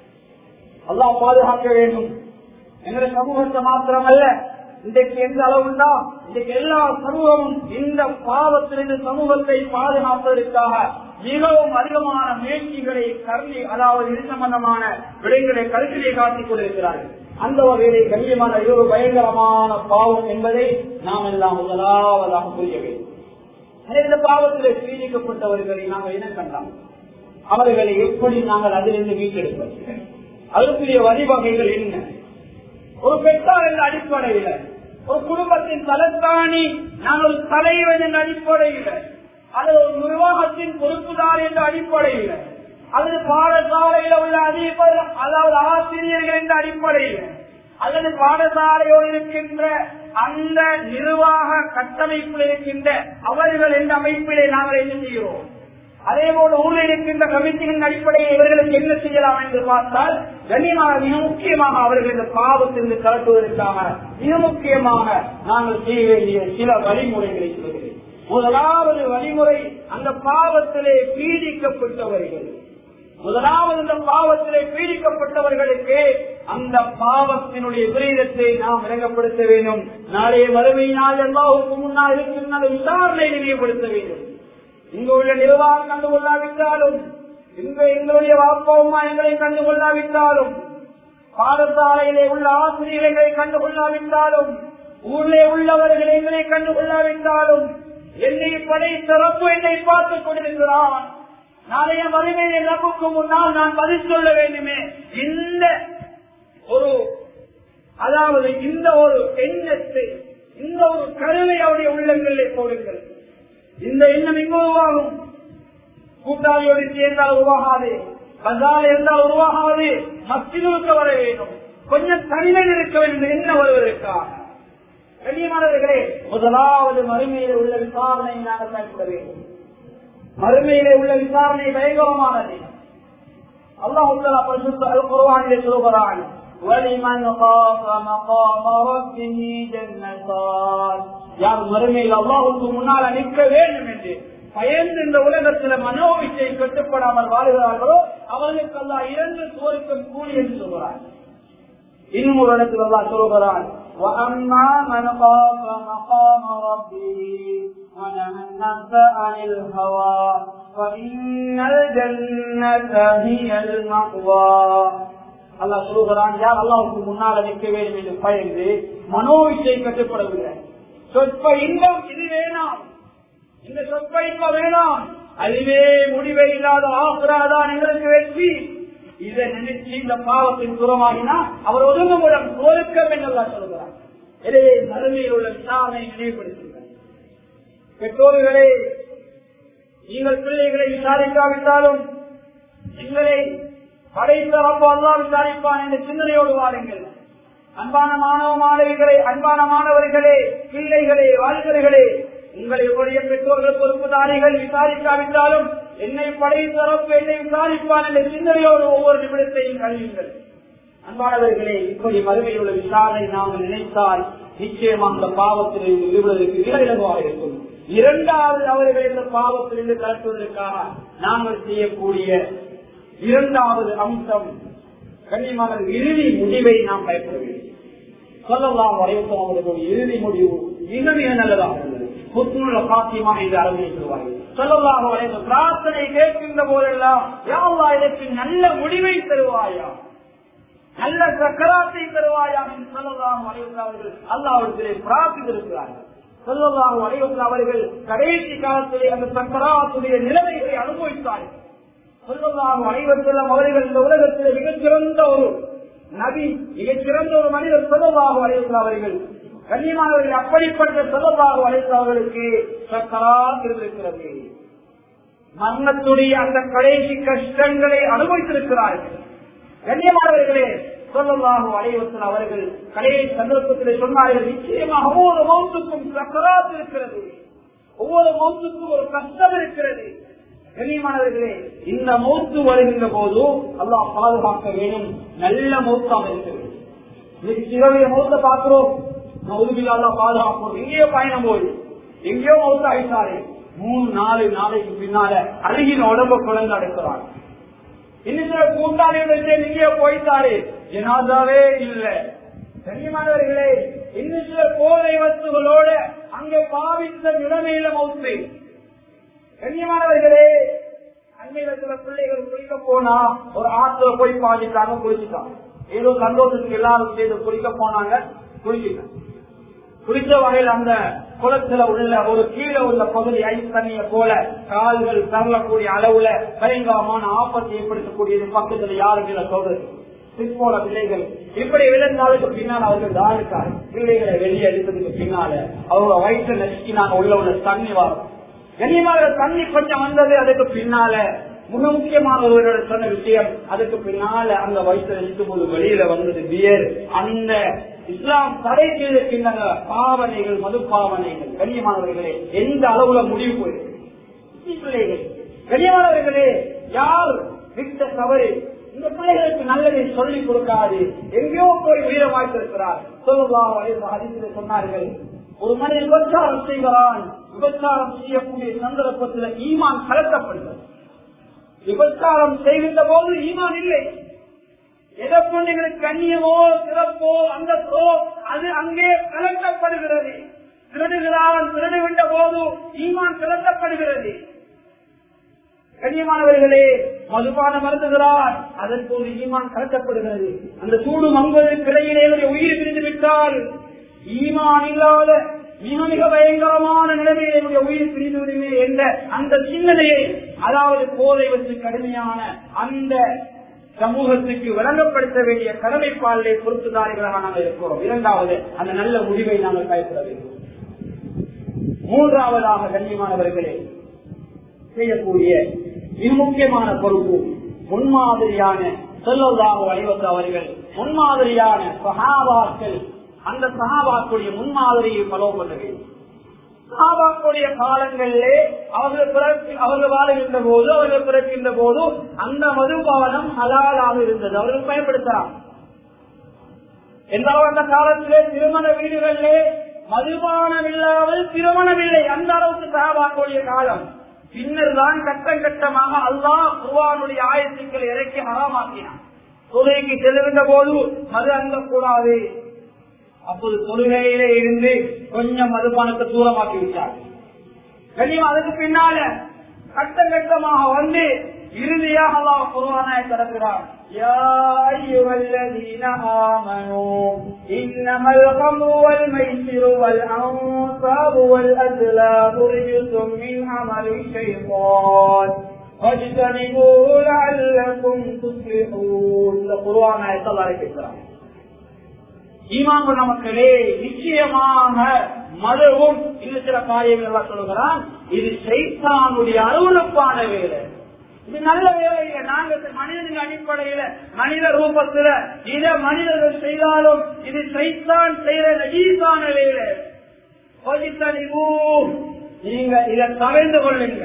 அல்லாஹ் பாதுகாக்க வேண்டும். எங்களை சமூகத்தை மாத்திரமல்ல, இன்றைக்கு எந்த அளவுண்டா இன்றைக்கு எல்லா சமூகமும் இந்த பாவத்திலிருந்து சமூகத்தை பாதுகாப்பதற்காக மிகவும் அதிகமான முயற்சிகளை கருதி, அதாவது இது சம்பந்தமான விடயங்களை கருத்திலே காட்டிக் கொண்டிருக்கிறார்கள். அந்த வகையிலே கண்ணியமான இது ஒரு பயங்கரமான பாவம் என்பதை நாம் எல்லாம் முதலாவதாக புரிய வேண்டும். இந்த பாவத்திலே பீடிக்கப்பட்டவர்களை நாங்கள் இனம் கண்டாம். அவர்களை எப்படி நாங்கள் அதிலிருந்து மீட்டெடுப்பது? அதற்குரிய வழிவகைகள் என்ன? ஒரு பெற்றார் என்ற அடிப்படையில், ஒரு குடும்பத்தின் தலைத்தாணி நான் ஒரு தலைவன் என்ற அடிப்படையில், அல்லது ஒரு நிர்வாகத்தின் பொறுப்புதார் என்ற அடிப்படையில், அல்லது பாடசாலையில் உள்ள அதிபர் அதாவது ஆசிரியர்கள் என்ற அடிப்படையில், அல்லது பாடசாலையோடு இருக்கின்ற அந்த நிர்வாக கட்டமைப்பில் இருக்கின்ற அவர்கள் என்ற அமைப்பிலே நாங்கள் என்ன செய்கிறோம்? அதே போல ஊரில் இருக்கின்ற கமிட்டியின் அடிப்படையில் இவர்களுக்கு என்ன செய்யலாம் என்று பார்த்தால், கண்ணியமாக மிக முக்கியமாக அவர்கள் இந்த பாவத்திலிருந்து கலட்டுவதற்காக மிக முக்கியமாக நாங்கள் செய்ய வேண்டிய சில வழிமுறைகளை சொல்கிறேன். முதலாவது வழிமுறை, அந்த பாவத்திலே பீடிக்கப்பட்டவர்கள், முதலாவது இந்த பாவத்திலே பீடிக்கப்பட்டவர்களுக்கு அந்த பாவத்தினுடைய விரீதத்தை நாம் விளங்கப்படுத்த வேண்டும். நாளைய மறுமை நாள் எல்லாவுக்கு முன்னால் இருக்கின்ற விசாரணை நினைவுபடுத்த வேண்டும். இங்கு உள்ள நிர்வாகம் கண்டுகொள்ளாவிட்டாலும், இங்கு எங்களுடைய வாப்பா எங்களை கண்டுகொள்ளாவிட்டாலும், பாடசாலையிலே உள்ள ஆசிரியர்களை கண்டுகொள்ளாவிட்டாலும், ஊரிலே உள்ளவர்கள் எங்களை கண்டுகொள்ளாவிட்டாலும், என்னை படைத்த ரப்பு என்னை பார்த்துக் கொண்டிருக்கிறான். நாளைய மறுமையை ரப்புக்கு முன்னால் நான் பதில் சொல்ல வேண்டுமே. இந்த ஒரு அதாவது இந்த ஒரு எண்ணத்தை, இந்த ஒரு கருவை அவருடைய உள்ளங்களிலே போடுங்கள். இந்த எண்ணம் எங்கு உருவாகும்? கூட்டாளியோடு சேர்ந்தால் உருவாகாது, பஜார் இருந்தால் உருவாகாது, மஸ்ஜிதுக்கு வர வேண்டும், கொஞ்சம் தனிமை இருக்க வேண்டும். என்ன வருவதற்காக? கண்ணியமானவர்களே, முதலாவது மறுமையிலே உள்ள விசாரணை நாங்கள் பயன்பட வேண்டும். மறுமையிலே உள்ள விசாரணை பயங்கரமானது. அல்லாஹ் குர்ஆனிலே சொல்கிறான், வலிமன் காஃப மகாம ரப்பிஹி ஜன்னதான். யார் மறுமையில் அல்லாஹ்வுக்கு முன்னால் நிற்க வேண்டும் என்று பயந்து இந்த உலகத்தில் மனோவிச்சை கட்டுப்படாமல் வாழ்கிறார்களோ அவர்களுக்கு அல்லாஹ் இரண்டு சுவர்க்கம் கூலி என்று சொல்கிறார். இன்னும் ஒரு இடத்தில் அல்லாஹ் சொல்கிறான், وَأَمَّا مَنْ خَافَ مَقَامَ رَبِّهِ وَنَهَى النَّفْسَ عَنِ الْهَوَى فَإِنَّ الْجَنَّةَ هِيَ الْمَأْوَى. அல்லாஹ் சொல்கிறான், யார் அல்லாஹ்வுக்கு முன்னால் நிற்க வேண்டும் என்று பயந்து மனோவிச்சை கட்டுப்படவில்லை, சொற்ப இன்பம் இது வேணாம், இந்த சொற்ப இன்பம் வேணாம், அதுவே முடிவை இல்லாத ஆகுறாதான் எங்களுக்கு வெற்றி, இதை நினைச்சு இந்த பாவத்தின் தூரமாகினா அவர் ஒதுங்குமுடன் ஒழுக்கம் என்று சொல்கிறார். எனவே மறுமையில் உள்ள விசாரணை நினைவுபடுத்துகிறார். பெற்றோர்களே, நீங்கள் பிள்ளைகளை விசாரிக்காவிட்டாலும் எங்களை படைத்த ரப்பு அல்லாஹ் விசாரிப்பான் என்ற சிந்தனையோடு வாருங்கள். அன்பான மாணவ மாணவிகளே, அன்பான மாணவர்களே, பிள்ளைகளே, வாழ்களே, உங்களை உடைய பெற்றோர்கள் பொறுப்புதாரிகள் விசாரிக்காவிட்டாலும் என்னை படைத்த ரப்பு என்னை விசாரிப்பான் என்ற சிந்தனையோடு ஒவ்வொரு நிமிடத்தையும் கழியுங்கள். அன்பானவர்களே, இப்படி மறுமையில் உள்ள விசாரணை நாங்கள் நினைத்தால் நிச்சயமாக அந்த பாவத்தில் ஈடுபடுவதற்கு இலகுவாக இருக்கும். இரண்டாவது, அவர்கள் இந்த பாவத்திலிருந்து கலட்டுவதற்காக நாங்கள் செய்யக்கூடிய இரண்டாவது அம்சம், கண்ணியமான இறுதி முடிவை நாம் பயப்பட வேண்டும். ஸல்லல்லாஹு அலைஹி வஸல்லம் அவர்களுடைய இறுதி முடிவு மிக மிக நல்லதாக இருந்தது. ஹுஸ்னுல் காத்திமா என்று அறிவிக்கிறார்கள். ஸல்லல்லாஹு அலைஹி வஸல்லம் பிரார்த்தனை கேட்கின்ற போதெல்லாம், யா அல்லாஹ் எனக்கு நல்ல முடிவை தருவாயா, நல்ல சக்கராத்தை தருவாயா என்று ஸல்லல்லாஹு அலைஹி வஸல்லம் அவர்கள் அல்லாஹ்விடத்திலே பிரார்த்தித்திருக்கிறார்கள். ஸல்லல்லாஹு அலைஹி வஸல்லம் அவர்கள் கடைசி காலத்திலே அந்த சக்கராத்துடைய நிலைமைகளை அனுபவித்தார்கள். ஸல்லல்லாஹு அலைஹி வஸல்லம் அவர்கள் இந்த உலகத்திலே மிகச்சிறந்த ஒரு நபி, மிகச்சிறந்த ஒரு மனிதர் ஸல்லல்லாஹு அலைஹி வஸல்லம் அவர்கள். கண்ணியமானவர்கள், அப்படிப்பட்ட ஸல்லல்லாஹு அலைஹி வஸல்லம் அவர்களுக்கு சக்கராத் இருக்கிறது. மரணத்துடைய அந்த கடைசி கஷ்டங்களை அனுபவித்திருக்கிறார்கள். கண்ணியமானவர்களே, ஸல்லல்லாஹு அலைஹி வஸல்லம் அவர்கள் கடைசி சந்தர்ப்பத்திலே சொன்னார்கள், நிச்சயமாக ஒவ்வொரு மௌத்துக்கும் சக்கராத் இருக்கிறது, ஒவ்வொரு மௌத்துக்கும் ஒரு கஷ்டம் இருக்கிறது. கண்ணியமானவர்களே, இந்த மௌத்து வருகின்ற போது அல்லாஹ் பாதுகாக்க வேண்டும், நல்ல மௌத்தாக இருக்கிறது. சிறவைய மௌத்த பார்க்கிறோம், அல்லாஹ் பாதுகாப்போம். எங்கேயோ பயணம் போய் எங்கேயோ மௌத்த ஆயிட்டாரு, மூணு நாலு நாளைக்கு பின்னால அருகின் உடம்ப குழந்தை அடைக்கிறார். இன்னும் சில கூட்டாளிகள் எங்கேயோ போயிட்டாரு, ஜனாதாவே இல்லை. கண்ணியமானவர்களே, இன்னும் சில போதை வஸ்துகளோட அங்கே பாவித்த நிலைமையில மௌத்து. கண்ணியமானவர்களே, அண்மையில சில பிள்ளைகள் குளிக்க போனா ஒரு ஆத்துல போய் பாதிட்டாங்க, குளிச்சுட்டாங்க. ஏதோ சந்தோஷத்துக்கு எல்லாரும் சேர்ந்து குளிக்க போனாங்க, குளிச்சுட்டாங்க. குளிச்ச வகையில் அந்த குளத்துல உள்ள ஒரு கீழே உள்ள பகுதி ஐஸ் தண்ணிய போல கால்கள் தரலக்கூடிய அளவுல பயங்கரமான ஆபத்தை ஏற்படுத்தக்கூடியது. பக்கத்துல யாருக்கு சொல்றது போல பிள்ளைகள் இப்படி விழுந்தாலுக்கு பின்னால் அவர்கள் தாழ்க்காரு பிள்ளைகளை வெளியே எடுத்ததுக்கு பின்னால அவங்க வயிற்று நசுக்கினாங்க உள்ள உள்ள தண்ணி வரும். கண்ணியமாக தண்ணி கொஞ்சம் வந்தது. அதுக்கு பின்னால மிக முக்கியமான ஒருவரோட சொன்ன விஷயம், அதுக்கு பின்னால அந்த வயிற்று நசுக்கும் போது வெளியில வந்தது பியர். அந்த இஸ்லாம் தடை செய்திருக்கின்ற பாவனைகள், மது பாவனைகள் கண்ணியமானவர்களே எந்த அளவுல முடிவு போயிருக்கு பிள்ளைகள். கண்ணியமானவர்களே யார் விட்ட தவறு இந்த பிள்ளைகளுக்கு நல்லதை சொல்லிக் கொடுக்காது எங்கேயோ போய் உயிரை வாய்த்திருக்கிறார். சொன்னார்கள், ஒரு மனிதன் விபச்சாரம் செய்கிறான், விபச்சாரம் செய்யக்கூடிய சந்தர்ப்பத்தில் ஈமான் கலக்கப்படுகிறது. விபச்சாரம் செய்கின்ற போது ஈமான் இல்லை. எதை கொண்டு கண்ணியமோ சிறப்போ அந்தஸ்தோ அது அங்கே கலக்கப்படுகிறது. திருடுகிறான், திருடுகின்ற போது ஈமான் கலக்கப்படுகிறது. கண்ணியமானவர்களே மதுபானம் மருந்துகிறார், அதற்கு ஈமான் கலக்கப்படுகிறது. அந்த சூடு மங்குவது கிளையிலே உயிர் பிரிந்து விட்டால் ஈமான் இல்லாத மிக மிக பயங்கரமான நிலைமையிலே உயிர் பிரிந்துவிடுமே என்ற அந்த சிந்தனையை, அதாவது போதை வச்சு கடுமையான அந்த சமூகத்துக்கு வழங்கப்படுத்த வேண்டிய கடமைப்பாளரை பொறுப்புதாரிகளாக நாங்கள் இருக்கிறோம். இரண்டாவது அந்த நல்ல முடிவை நாங்கள் கைப்பற்ற வேண்டும். மூன்றாவதாக கண்ணியமானவர்களே செய்யக்கூடிய மிக முக்கியமான பொறுப்பு முன்மாதிரியான ஸல்லல்லாஹு அலைஹி வஸல்லம் அவர்கள் முன்மாதிரியான சஹாபாக்கள், அந்த சஹாபாக்களுடைய முன்மாதிரியை ஃபாலோ பண்ண வேண்டும். சஹாபாக்களுடைய காலங்களிலே அவர்கள் பிறகு அவர்கள் வாழ்கின்ற போது அவர்கள் பிறக்கின்ற போது அந்த மதுபானம் ஹலாலாக இருந்தது, அவர்கள் பயன்படுத்தலாம். என்றால் அந்த காலத்திலே திருமண வீடுகளிலே மதுபானம் இல்லாமல் திருமணம் இல்லை. அந்த அளவுக்கு சஹாபாக்களுடைய காலம். பின்னர் தான் கட்டம் கட்டமாக அல்லாஹ் குர்ஆனுடைய ஆயத்துக்களை இறக்கி ஹராமாக்கினான். தொழுகைக்கு செல்லுகின்ற போது மது அருந்தக்கூடாது. அப்போது தொழுகையிலே இருந்து கொஞ்சம் மதுபானத்தை தூரமாக்கி விட்டார். கண்ணியம் அதுக்கு பின்னால கட்டம் கட்டமாக வந்து இறுதியாக அல்லாஹ் குர்ஆனை திறக்கிறார். யா அய்யுஹல்லதீன ஆமனூ இன்னமல் கம்ரு வல் மைசிரு வல் அன்சாபு வல் அஸ்லாமு ரிஜ்சும் மின் அமலி ஷைத்தான் ஃபஜ்தனிபூஹு லஅல்லகும் துஃப்லிஹூன். இந்த குர்ஆன் ஆயத்தை அல்லாஹ் இறக்கிறார். ஈமான் கொண்ட மக்களே, நிச்சயமாக மதுவும் இன்னும் சில காரியங்கள் சொல்லுகிறான், இது ஷைத்தானுடைய அருவருப்பான வேலை, இது நல்ல வேலை இல்லை. நாங்கள் மனிதனின் அடிப்படையில மனித ரூபத்துல இத மனிதர்கள் செய்தாலும் இது ஷைத்தான் செய்யற நஜீஸான வேலை. நீங்க இதை தவிர்த்து கொள்ளுங்க.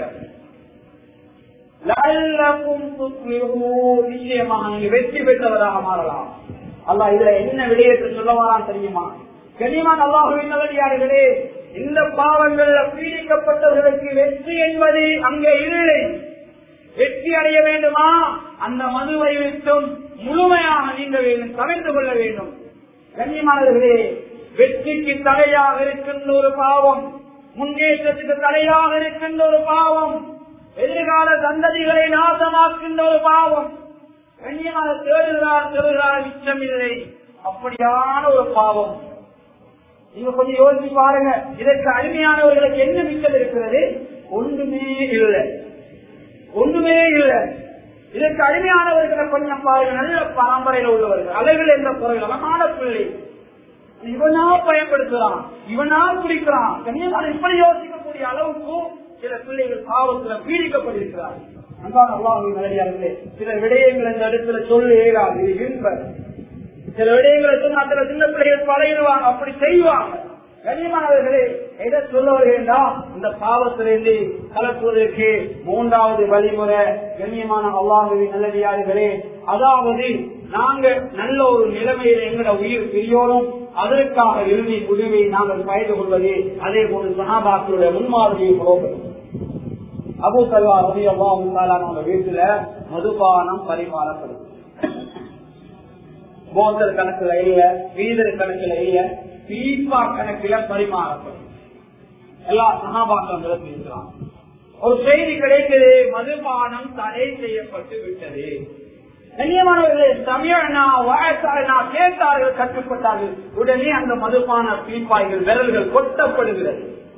நிச்சயமாக நீங்க வெற்றி பெற்றவராக மாறலாம். அல்லாஹ் இதுல என்ன விடயத்தை சொல்லவாரான் தெரியுமா? கனிமான் அல்லாஹுவின் நல்லடியார்களே, இந்த பாவங்கள்ல பீடிக்கப்பட்டவர்களுக்கு வெற்றி என்பது அங்கே இல்லை. வெற்றி அடைய வேண்டுமா? அந்த மதுவை விட்டும் முழுமையாக நீங்க வேண்டும், தவிர்த்து கொள்ள வேண்டும். கண்ணியமானவர்களே, வெற்றிக்கு தடையாக இருக்கின்ற ஒரு பாவம், முன்னேற்றத்துக்கு தடையாக இருக்கின்ற ஒரு பாவம், எதிர்கால சந்ததிகளை நாசமாக்கின்ற ஒரு பாவம். கண்ணியமாக தேடுகிறார் தேடுகிறார் மிச்சம் இல்லை, அப்படியான ஒரு பாவம். நீங்க கொஞ்சம் யோசிச்சு பாருங்க, இதற்கு அடிமையானவர்களுக்கு என்ன மிச்சம் இருக்கிறது? ஒன்றுமே இல்லை, ஒன்றுமே இல்லை. இதற்கு அடிமையானவர்களை கொஞ்சம் பாருங்க, நல்ல பரம்பரையில் உள்ளவர்கள், அழகில் என்ற குறைகள், அழகான பிள்ளை, இவனா பயன்படுத்துறான், இவனா குடிக்கிறான். கண்ணியமான இப்படி யோசிக்கக்கூடிய அளவுக்கு சில பிள்ளைகள் பாவத்துல பீடிக்கப்பட்டிருக்கிறார்கள். அன்பான அல்லாஹ்வின் நல்லடியார்களே, சில விடயங்கள் இந்த இடத்துல சொல்லு ஏறாது, சில விடயங்களை சொன்ன சின்ன பிள்ளைகள் பழகிடுவாங்க, அப்படி செய்வாங்க. கண்ணியமானவர்களே, எதை சொல்ல வருகிறா? இந்த பாவத்திலிருந்து கலப்புவதற்கு மூன்றாவது வழிமுறை கண்ணியமான அல்லாஹ்வின் நல்லடியார்களே, அதாவது நாங்க நல்ல ஒரு நிலைமையில எங்களோட உயிர் பிரியோரும் அதற்காக இறுதி முடிவை நாங்கள் பயந்து கொள்வது. அதே போன்று சஹாபாக்களுடைய முன்மாதிரியை புரோபம். அபூ தல்ஹா ரலியல்லாஹு தஆலா அவங்க வீட்டுல மதுபானம் பரிமாறப்படுது. போத்தல் கணக்குல இல்ல, வீதர் கணக்குல இல்ல, பீப்பா கணக்கில பரிமாறப்படும். எல்லா சஹாபாக்களும் பேசுறாங்க. ஒரு செய்தி கிடைக்குது, மதுபானம் தடை செய்யப்பட்டு விட்டது. கண்ணியமானவர்களே, சமயனா வாய்த்தாரனா கேட்டார்கள், கட்டுப்பட்டார்கள். உடனே அந்த மதுபான பீப்பாய்கள் விரல்கள் கொட்டப்படுகிறது.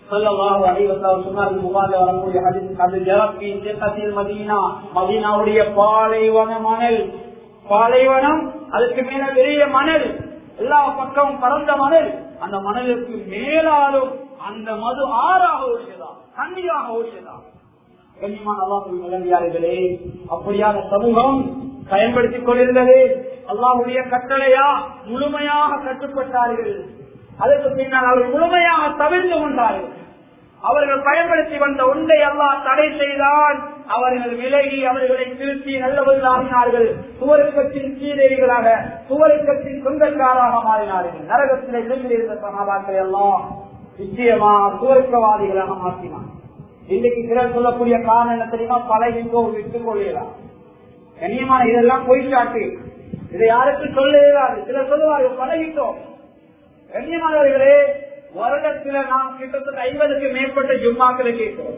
மதீனாவுடைய பாலைவன மணல், பாலைவனம் அதுக்கு மேல பெரிய மணல், எல்லா பக்கமும் பறந்த மணல், அந்த மணலுக்கு மேலாலும் அந்த மது ஆறாக ஓடியதான், தண்ணியாக ஓடியதான். கண்ணியமான அல்லாஹ்வின் நல்லடியார்களே, அப்படியான சமூகம் பயன்படுத்திக் கொண்டிருந்தது. அல்லாஹ்வுடைய கட்டளையா முழுமையாக கட்டுப்பட்டார்கள். அதற்கு பின்னால் அவர்கள் முழுமையாக தவிர்த்து கொண்டார்கள். அவர்கள் பயன்படுத்தி வந்த ஒன்றை அல்லாஹ் தடை செய்தான். அவர்கள் விலகி அவர்களை திருத்தி நல்லவர்களாகினார்கள். சுவருக்கத்தின் சீரேரிகளாக, சுவருக்கத்தின் சொந்தக்காராக மாறினார்கள். நரகத்திலே இருந்த சகாபாக்களை எல்லாம் நிச்சயமா சுவர்க்கவாதிகளாக மாற்றினார். இன்னைக்கு சிலர் சொல்லக்கூடிய காரணம் என்ன தெரியுமா? பழகிங்கோ, விட்டுக் கொள்ளலாம். கண்ணியமான இதெல்லாம் பொய்ச்சாட்டு, இதை யாருக்கும் சொல்ல இயலாது. சிலர் சொல்லுவார்கள் பழகிட்டோம். கண்ணியமானவர்களே, வருடத்துல நாம் கிட்டத்தட்ட ஐம்பதுக்கு மேற்பட்ட ஜும்மாக்களை கேட்கிறோம்.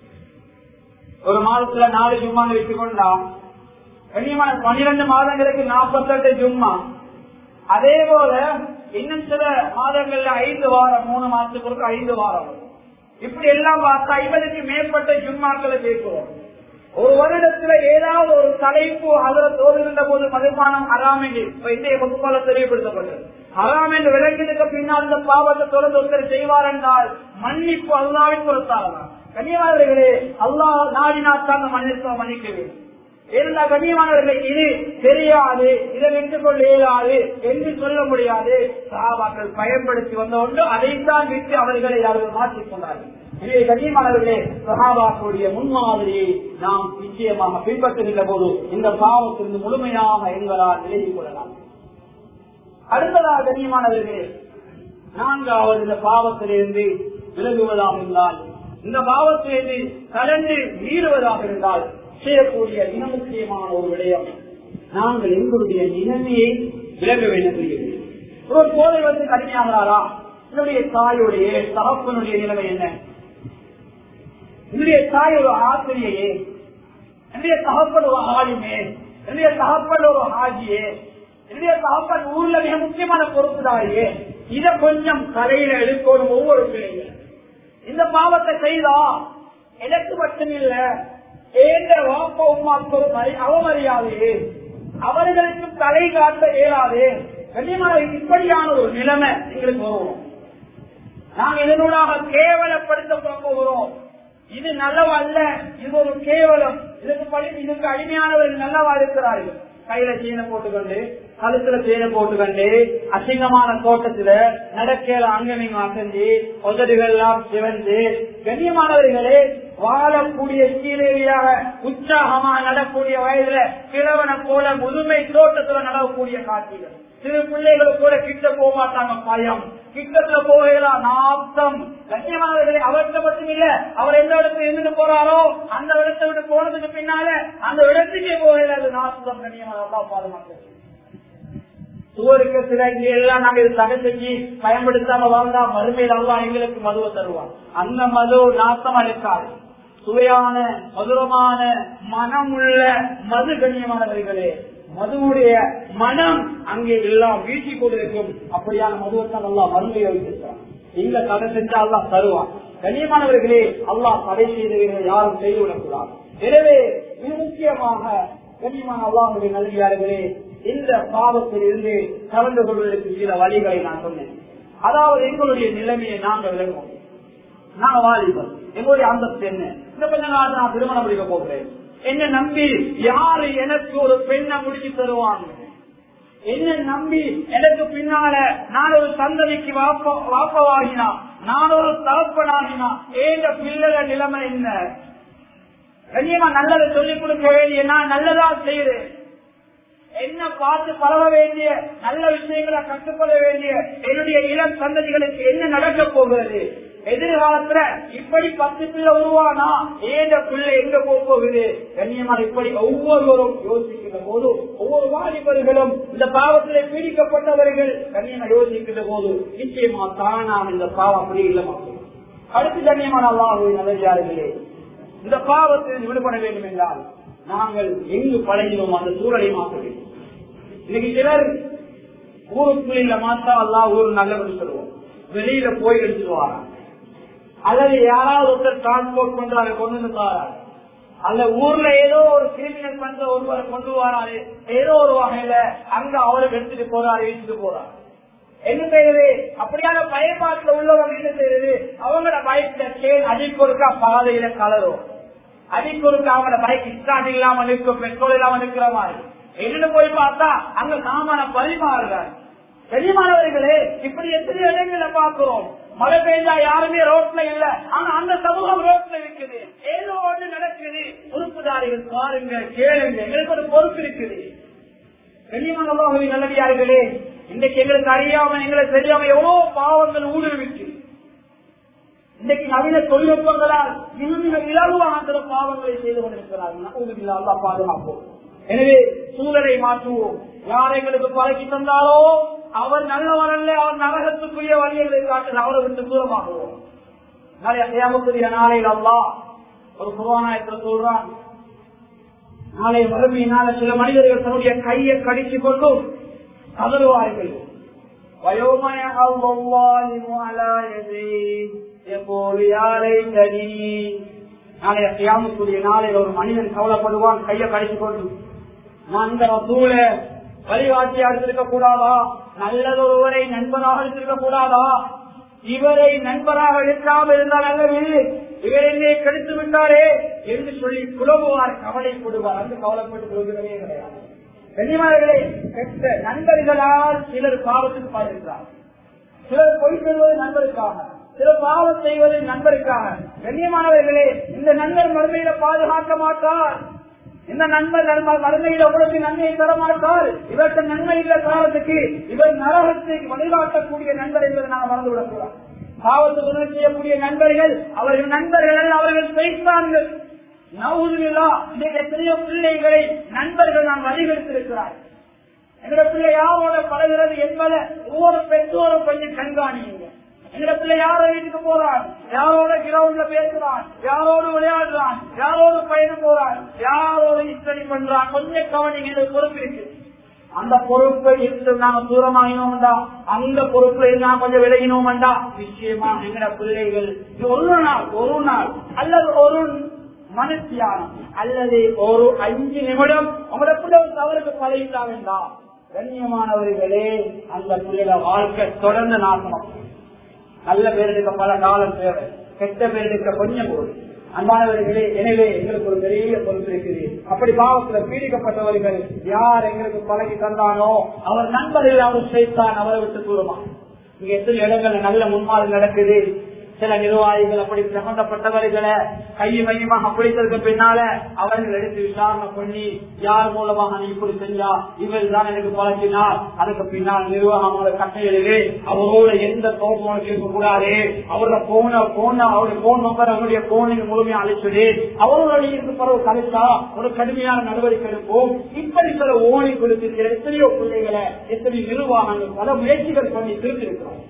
ஒரு மாதத்துல நாலு ஜும்மாங்க வச்சுக்கொண்டா கண்ணியமான பன்னிரண்டு மாதங்களுக்கு நாற்பத்தெட்டு ஜும்மா. அதே போல இன்னும் சில மாதங்கள்ல ஐந்து வாரம், மூணு மாசத்துக்கு ஐந்து வாரம், இப்படி எல்லாம் பார்த்தா ஐம்பதுக்கு மேற்பட்ட ஜும்மாக்களை கேட்கிறோம். ஒரு வருடத்துல ஏதாவது ஒரு தலைப்பு அதில் தோல்விருந்த போது மதுபானம் ஹராம் என்று இன்றைய வகுப்பால தெரியப்படுத்தப்பட்டது. ஹராம் என்று விளக்கிற்கு பின்னால் இந்த பாவத்தை தொடர்ந்து ஒருத்தர் செய்வார் என்றால் மன்னிப்பு அல்லாவின் பொறுத்தாரலாம். கண்ணியமானவர்களே, அல்லாஹ் நாடினாத்தான் மன்னிப்பு மன்னிக்க வேண்டும். எல்லா கண்ணியமானவர்களை இது தெரியாது, இதை விட்டுக் கொள்ள இயலாது என்று சொல்ல முடியாது. சஹாபாக்கள் பயன்படுத்தி வந்த ஒன்று, அதைத்தான் விட்டு அவர்களை அவர்கள் மாற்றிக் கொண்டார்கள். இதை கண்ணியமானவர்களே, சஹாபாக்களுடைய முன்மாதிரியை நாம் நிச்சயமாக பின்பற்றுகின்ற போது இந்த பாவத்திலிருந்து முழுமையாக எங்களால் விலகிக் கொள்ளலாம். அடுத்ததாக கண்ணியமானவர்களே, நான்காவது இந்த பாவத்திலிருந்து விலகுவதாக இருந்தால், இந்த பாவத்திலிருந்து கலந்து மீறுவதாக இருந்தால் செய்யக்கூடிய மிக முக்கியமான ஒரு விடயம், நாங்கள் எங்களுடைய நிலைமையை விலக வேண்டும். ஒரு போதை வந்து கடுமையாகிறாரா? என்னுடைய தாயுடைய தகப்பனுடைய நிலைமை என்ன? என்னுடைய தாய் ஒரு ஆசிரியையே, என்னுடைய தகப்பன் ஒரு ஆளுமே, என்னுடைய தகப்பன் ஒரு ஹாஜியே, என்னுடைய தகப்பன் ஊர்ல மிக முக்கியமான பொறுப்புதாரியே, இதை கொஞ்சம் தலையில எடுக்கணும். ஒவ்வொரு பிள்ளைகள் இந்த பாவத்தை செய்தா எனக்கு மட்டும் இல்ல, ஏந்த வாப்பா உமாக்கு அவமரியாதையே, அவர்களுக்கு தலை காட்ட இயலாது. கண்ணியமான இப்படியான ஒரு நிலைமை எங்களுக்கு வரும். நாங்கள் இதனூடாக கேவலப்படுத்த போகிறோம். இது நல்லவா அல்ல, இது ஒரு கேவலம். இதுக்கு படி இதுக்கு அடிமையானவர்கள் நல்லவா இருக்கிறார்கள். கையில சீனை போட்டுக்கொண்டு, கழுத்துல சீனை போட்டுக்கொண்டு, அசிங்கமான தோட்டத்துல நடக்கல அங்கமிங்க அசைஞ்சு, உதடுகள் எல்லாம் சிவந்து, கண்ணியமானவர்களே வாழக்கூடிய சீரேரியாக உற்சாகமா நடக்கூடிய வயதுல கிழவனை போல முதுமை தோட்டத்துல நடக்கக்கூடிய காட்சிகள். சிறு பிள்ளைகளை கூட கிட்ட போக மாட்டாங்க, பயம். கிட்டத்துல போகலாம் நாத்தம். கண்ணியமானவர்களே, அவர்கிட்ட மட்டும் இல்ல, அவர் எந்த இடத்துல இருந்துட்டு போறாரோ அந்த இடத்தை விட்டு போனதுக்கு பின்னால அந்த இடத்துக்கே போகல நாத்தம். கண்ணியமான பாதுகாப்பு சுவருக்கு சில இங்க எல்லாம் நாங்க இது தடை செஞ்சு பயன்படுத்தாம வாழ்ந்தா மறுமையில் அல்லாஹ் எங்களுக்கு மதுவை தருவான். அந்த மது நாத்தம் அளிக்காது. சுவையான மதுரமான மனம் உள்ள மது. கண்ணியமானவர்களே, மதுவுடைய மனம் அங்கே எல்லாம் வீழ்ச்சி கொண்டிருக்கும். அப்படியான மதுவத்தான் அல்லாஹ் மருந்தை வைத்திருக்கிறான். இங்க தடை செஞ்சா அல்லாஹ் தருவான். கண்ணியமானவர்களே, அல்லாஹ் தடை செய்தவர்கள் யாரும் செய்து விடக்கூடாது. எனவே மிக முக்கியமாக கண்ணியமான அல்லாஹ்வுடைய நல்லடியார்களே, இந்த பாவத்தில் இருந்து கலந்து கொள்வதற்கு சில வழிகளை நான் சொன்னேன். அதாவது எங்களுடைய நிலைமையை நாங்கள் விளங்குவோம். நாங்க வாலிபர், எங்களுடைய அந்தஸ்து என்ன? இந்த கொஞ்ச நாள் நான் திருமணம் முடிக்க போகிறேன். என்ன நம்பி யாரு எனக்கு ஒரு பெண்ணை முடிச்சு தருவாங்க? என்ன நம்பி எனக்கு பின்னால நான் ஒரு சந்ததிக்கு வாப்பவாகினா, நான் ஒரு தகப்பனாகினா ஏந்த பிள்ளைக நிலைமை என்ன? கண்ணியமா நல்லதை சொல்லிக் கொடுக்க வேண்டிய நான் நல்லதா செய்யறேன். என்ன பார்த்து பரவ வேண்டிய நல்ல விஷயங்களை கற்றுக்கொள்ள வேண்டிய என்னுடைய இளம் சந்ததிகளுக்கு என்ன நடக்க போகிறது? எதிர்காலத்துல இப்படி பத்து பிள்ளை உருவானா ஏந்த பிள்ளை எங்க போகுது? கண்ணியமான இப்படி ஒவ்வொருவரும் யோசிக்கின்ற போது, ஒவ்வொரு வாலிபர்களும் இந்த பாவத்திலே பீடிக்கப்பட்டவர்கள் கண்ணியமா யோசிக்கின்ற போது நிச்சயமா தானாம் இந்த பாவம் அப்படி இல்லமாகும். அடுத்து கண்ணியமான அல்லாஹ்வுடைய நல்லடியார்களே, இந்த பாவத்தில் விடுபட வேண்டும் என்றால் நாங்கள் எங்கு பழகினோம் அந்த சூழலை மாற்ற வேண்டும். இன்னைக்கு சிலர் ஊருக்குள்ள மாற்றா அல்லாஹ் ஊர் நல்லவர்கள் சொல்லுவோம், வெளியில போய் எடுத்துட்டு வராங்க. அல்லது யாராவது ஒருத்தர் டிரான்ஸ்போர்ட் பண்றாரு கொண்டு வந்தாரா, அல்ல ஊர்ல ஏதோ ஒரு கிரிமினல் பண்ற ஒருவரை கொண்டு வராரு, ஏதோ ஒரு வகையில அங்க அவருக்கு எடுத்துட்டு போறாரு, வீட்டுக்கு போறாரு. என்ன செய்யறது? அப்படியான பயன்பாட்டுல உள்ளவங்க என்ன செய்யறது? அவங்களோட பைக்ல சேன் அடிக்கொடுக்கா பாதையில கலரும், அடிக்கொடுக்க அவங்களோட பைக் ஸ்டார்ட் இல்லாம நிற்கும், பெட்ரோல் இல்லாம நிற்கிற மாதிரி. என்னன்னு போய் பார்த்தா அங்க சாமான பரிமாறுறாரு. பெரியமானவர்களே, இப்படி எத்தனை இடங்களை பார்க்கிறோம். மழை பெய்ஞ்சா யாருமே ரோட்ல இல்ல, ஆனா அந்த சமூகம் ரோட்ல இருக்குது, ஏதோ ஒன்று நடக்குது. பொறுப்புதாரிகள் பாருங்க, கேளுங்க, எங்களுக்கு ஒரு பொறுப்பு இருக்குது. பெரியமானவர்களே, நல்லடியார்களே, இன்றைக்கு எங்களுக்கு அறியாம எங்களுக்கு தெரியாம எவ்வளவு பாவங்கள் ஊடுருவிச்சு. இன்றைக்கு நவீன தொழில்நுட்பங்களால் மிக இலகுவாக பாவங்களை செய்து கொண்டிருக்கிறார்கள். அல்லா பாதுகாப்போம். எனவே சூழலை மாற்றுவோம். யார் எங்களுக்கு பழக்கி தந்தாரோ அவர் நல்லவர் அல்ல, அவர் நரகத்துக்குரிய வழிகளை காட்டு, அவரை விட்டு தூரமாகுவோம். நாளைய நாளையில் அல்லாஹ் ஒரு குர்ஆனில் சொல்றான், நாளை வறுமையினால சில மனிதர்கள் தன்னுடைய கையை கடிச்சு கொண்டும் கதறுவார்கள். நாளைய கியாமத்துடைய நாளையில் ஒரு மனிதன் கவலைப்படுவான், கையை கடிச்சு கொண்டு, நான் இந்த ரசூல வழிகாட்டியா எடுத்திருக்க கூடாதா, நல்லது ஒருவரை நண்பராக எடுத்திருக்க கூடாதா, இவரை நண்பராக எடுக்காமல் இருந்தால் அல்லது இவர் என்னை கெடுத்து விட்டாரே என்று சொல்லி குழம்புவார், கவலைப்படுவார். அந்த கவலைப்பட்டு கொள்கிறதே கிடையாது. கண்ணியமானவர்களே, கெட்ட நண்பர்களால் சிலர் பாவத்துக்கு பாதிக்கிறார், சிலர் பொய் சொல்வது நண்பருக்காக, சிலர் பாவம் செய்வது நண்பருக்காக. கண்ணியமானவர்களே, இந்த நண்பர் மறுமையில பாதுகாக்க மாட்டார், இந்த நண்பர் மறுமையில உங்களுக்கு நன்மையை தர மாட்டார். இவற்றை நன்மை இல்ல காலத்துக்கு இவர் நரகத்தை வழிகாட்டக்கூடிய நண்பர் என்பதை நாங்கள் மறந்துவிடக் கூடாது. பாவத்துக்கு உதவி செய்யக்கூடிய நண்பர்கள் அவர்கள் நண்பர்கள், அவர்கள் செய்தார்கள். நவுதுல்லா, இன்றைக்கு எத்தனையோ பிள்ளைகளை நண்பர்கள் நாம் வழிகெடுத்திருக்கிறார். எங்களோட பிள்ளை யாரோட பழகிறது என்பதை ஒவ்வொரு பெற்றோரும் கொஞ்சம் கண்காணிங்க. எங்க பிள்ளை யாரோ வீட்டுக்கு போறான், யாரோட கிரவுண்ட்ல பேசுறான், யாரோடு விளையாடுறான், யாரோடு பயணம் போறான், யாரோடு ஸ்டடி பண்றான், கொஞ்சம் கவனிங்க. பொறுப்பு இருக்கு. அந்த பொறுப்பை இருந்து நாங்க தூரமாகினோம்டா, அந்த பொறுப்புல இருந்தா கொஞ்சம் விலகினோம்டா, நிச்சயமா எங்கட பிள்ளைகள் ஒரு நாள் ஒரு நாள் அல்லது ஒரு மனத்தியானம் அல்லது ஒரு அஞ்சு நிமிடம் உங்களோட பிள்ளை தவறுக்கு பழகிட்டா வேண்டாம். கண்ணியமானவர்களே, அந்த பிள்ளைகள வாழ்க்கை தொடர்ந்து நாசனம். நல்ல பேருக்கு பல காலம் தேவை, கெட்ட பேருக்கு கொஞ்சம் போது. அன்பானவர்களே, எனவே எங்களுக்கு ஒரு பெரிய பொறுப்பு இருக்குது. அப்படி பாவத்துல பீடிக்கப்பட்டவர்கள் யார் எங்களுக்கு பழகி தந்தானோ அவர் நண்பர்கள் அவர் சேர்த்தான், அவரை விட்டு தூரமா. இங்க எத்தனை இடங்கள்ல நல்ல முன்மாதிரி நடக்குது. சில நிர்வாகிகள் அப்படி சம்பந்தப்பட்டவர்களை கையை மையமாக பிடித்ததுக்கு பின்னால அவர்கள் எடுத்து விசாரணை பண்ணி யார் மூலமாக நீ இப்படி செஞ்சா, இவர் தான் எனக்கு பழக்கினார். அதுக்கு பின்னால் நிர்வாகங்களோட கட்டையிலே அவரோட எந்த தோற்றமும் இருக்கக்கூடாது, அவரோட போன போன அவருடைய போன் நம்பர் அவருடைய போனுக்கு முழுமையா அழைச்சது, அவர்களுடைய இருக்கு பிறகு கழித்தா ஒரு கடுமையான நடவடிக்கை எடுப்போம். இப்படி சில ஓனை கொடுத்து சில எத்தனையோ பிள்ளைகளை எத்தனை நிர்வாகங்கள் பல முயற்சிகள் பண்ணி திருத்திருக்கிறோம்.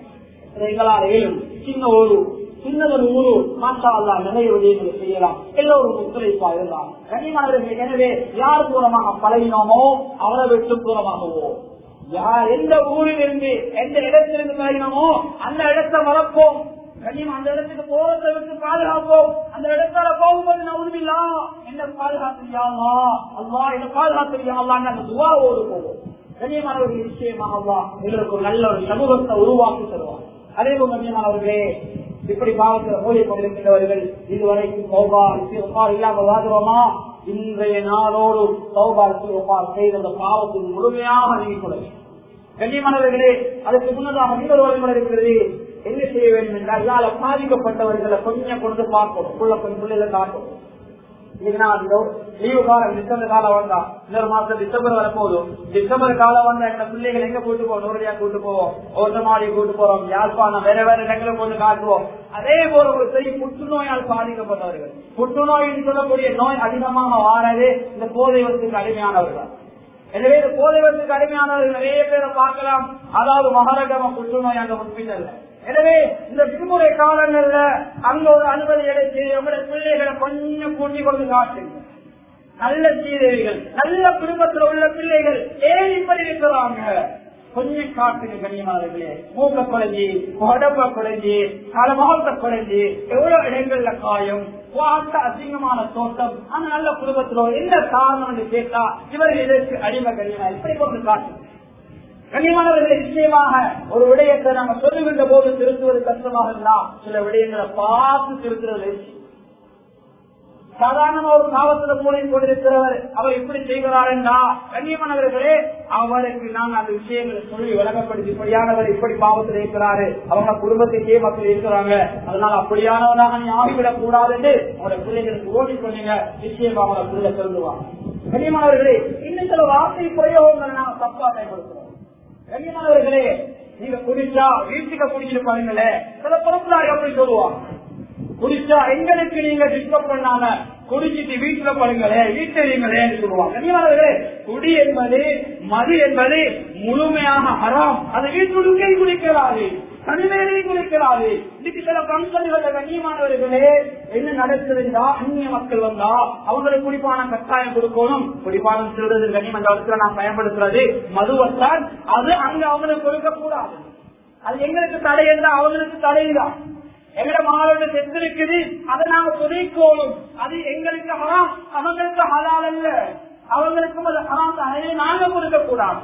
எங்களால் ஏழும் சின்ன ஒரு சின்னதொரு ஊரு மாஷா அல்லா நிறைய விடயங்களை செய்யலாம், எல்லோரும் ஒத்துழைப்பா இருக்கலாம். கனிமானவர்கள், எனவே யார் தூரமாக பழகினோமோ அவரை விட்டு தூரமாகவோ, யார் எந்த ஊரில் இருந்து எந்த இடத்திலிருந்து பழகினோமோ அந்த இடத்தை வளர்ப்போம். கனிமா அந்த இடத்துக்கு போறதை விட்டு பாதுகாப்போம். அந்த இடத்தால போகும்போது நவுதுபில்லா என்ன பாதுகாத்துறியாமா அல்லா, என்ன பாதுகாத்துறியாமா அந்த துவாவோடு போவோம். கண்ணியமானவர்கள், நிச்சயமாக அல்லாஹ் எங்களுக்கு ஒரு நல்ல ஒரு சமூகத்தை உருவாக்கி தருவார். அதே போல் கண்ணியமானவர்களே, இப்படி பாவத்தில் மூடி கொண்டிருக்கின்றவர்கள் இதுவரைக்கும் சௌபா இஸ்திக்ஃபார் இல்லாம வாதுவமா, இன்றைய நாளோடு சௌபா இஸ்திக்ஃபார் செய்த பாவத்தின் முழுமையாக நீங்கிக் கொள்ள வேண்டும். கண்ணியமானவர்களே, அதுக்கு முன்னதாக இன்னொரு வழிமுறை இருக்கிறது. என்ன செய்ய வேண்டும் என்றால், யார பாதிக்கப்பட்டவர்களை கொஞ்சம் கொண்டு பார்க்கணும், புள்ள கொஞ்சம் பிள்ளைகளை காட்டணும். லீவு காலம் டிசம்பர் காலம் வந்தா இன்னொரு மாசம் டிசம்பர் வரப்போதும், டிசம்பர் காலம் வந்தா எங்க பிள்ளைகள் எங்க கூட்டு போவோம், நூறுடியா கூட்டு போவோம், ஓட்டமாடி கூட்டு போறோம், யாழ்ப்பாணம் வேற வேற இடங்களை கொண்டு காட்டுவோம். அதே போல ஒரு பெரிய புற்றுநோயால் பாதிக்கப்பட்டவர்கள், புற்றுநோய் சொல்லக்கூடிய நோய் அதிகமாக வாரது இந்த போதை வசதிக்கு அடிமையானவர்கள். எனவே இந்த போதை வசதிக்கு அடிமையானவர்கள் நிறைய பேரை பார்க்கலாம். அதாவது மகாரகம புற்றுநோய் அந்த ஹாஸ்பிட்டல்ல. எனவே இந்த விடுமுறை காலங்கள்ல அங்க ஒரு அனுமதி எடுத்து உங்களுடைய பிள்ளைகளை கொஞ்சம் கூட்டி கொண்டு காட்டுங்க. நல்ல சீதைகள், நல்ல குடும்பத்தில் உள்ள பிள்ளைகள் ஏன் இப்படி இருக்கிறாங்க, கொஞ்சம் காட்டுங்க கண்ணியமானவர்களே. மூக்க குறைஞ்சி, உடம்ப குறைஞ்சி, முகத்தை குறைஞ்சி, எவ்வளவு இடங்கள்ல காயம், பார்த்த அசிங்கமான தோட்டம், அந்த நல்ல குடும்பத்திலோ என்ன காரணம் என்று கேட்டா இவர்கள் இதற்கு அடிமை கண்ணியமா இப்படி கொண்டு காட்டு. கண்ணியமானவர்களை நிச்சயமாக ஒரு விடயத்தை நாங்க சொல்லுகின்ற போது திருத்துவது கஷ்டமாக இருந்தா சில விடயங்களை பார்த்து திருத்துறது. சாதாரண ஒரு பாவத்துல மூளை கொண்டிருக்கிறவர் அவர் இப்படி செய்கிறார் என்றா கண்ணியமானவர்களே அவருக்கு நாங்கள் அந்த விஷயங்களை சொல்லி விளங்கப்படுத்தி இப்படியானவர் இப்படி பாவத்தில் இருக்கிறாரு, அவங்க குடும்பத்தையே மக்கள் இருக்கிறாங்க, அதனால அப்படியானவராக நீ ஆகிவிடக் கூடாது என்று அவருடைய பிள்ளைகளுக்கு ஓடி சொன்னீங்க. நிச்சயமா அவங்களை பிள்ளை சொல்லுவாங்க. கண்ணியமானவர்களே இன்னும் சில வார்த்தை பிரயோகங்களை நாங்க தப்பா பயன்படுத்துறோம். கண்ணியமானவர்களே நீங்க குடிச்சா வீட்டுக்கு குடிச்சிட்டு பாருங்களே, சில பொறுப்புதாரி அப்படி சொல்லுவாங்க, குடிச்சா எங்களுக்கு நீங்க டிஸ்டர்ப் பண்ணாம குடிச்சிட்டு வீட்டுல படுங்களே வீட்டறிங்களே சொல்லுவாங்க. கண்ணியமானவர்களே குடி என்பது மது என்பது முழுமையாக ஹராம். அது வீட்டுக்கே குடிக்கிறாரு, தனிமையிலையும் குடிக்கிறாரு. இன்னைக்கு சில பங்கல்கள் கண்ணியமானவர்களே என்ன நடக்குதுன்னா அந்நிய மக்கள் வந்தா அவங்களுக்கு குடிப்பான கட்டாயம் கொடுக்கணும். குடிப்பானம் சொல்றது கண்ணியம் அந்த இடத்துல நான் பயன்படுத்துறது மதுவத்தான், அது அங்க அவங்களுக்கு கொடுக்க கூடாது. அது எங்களுக்கு தடை என்றா அவங்களுக்கு தடைதான். எங்கட மாவோட செத்து இருக்குது அதை நாங்க புதைக்கோணும், அது எங்களுக்கு ஹராம் அவங்களுக்கு ஹலால் அல்ல, அவங்களுக்கும் அது ஹராம் தான், அதை நாங்க கொடுக்க கூடாது.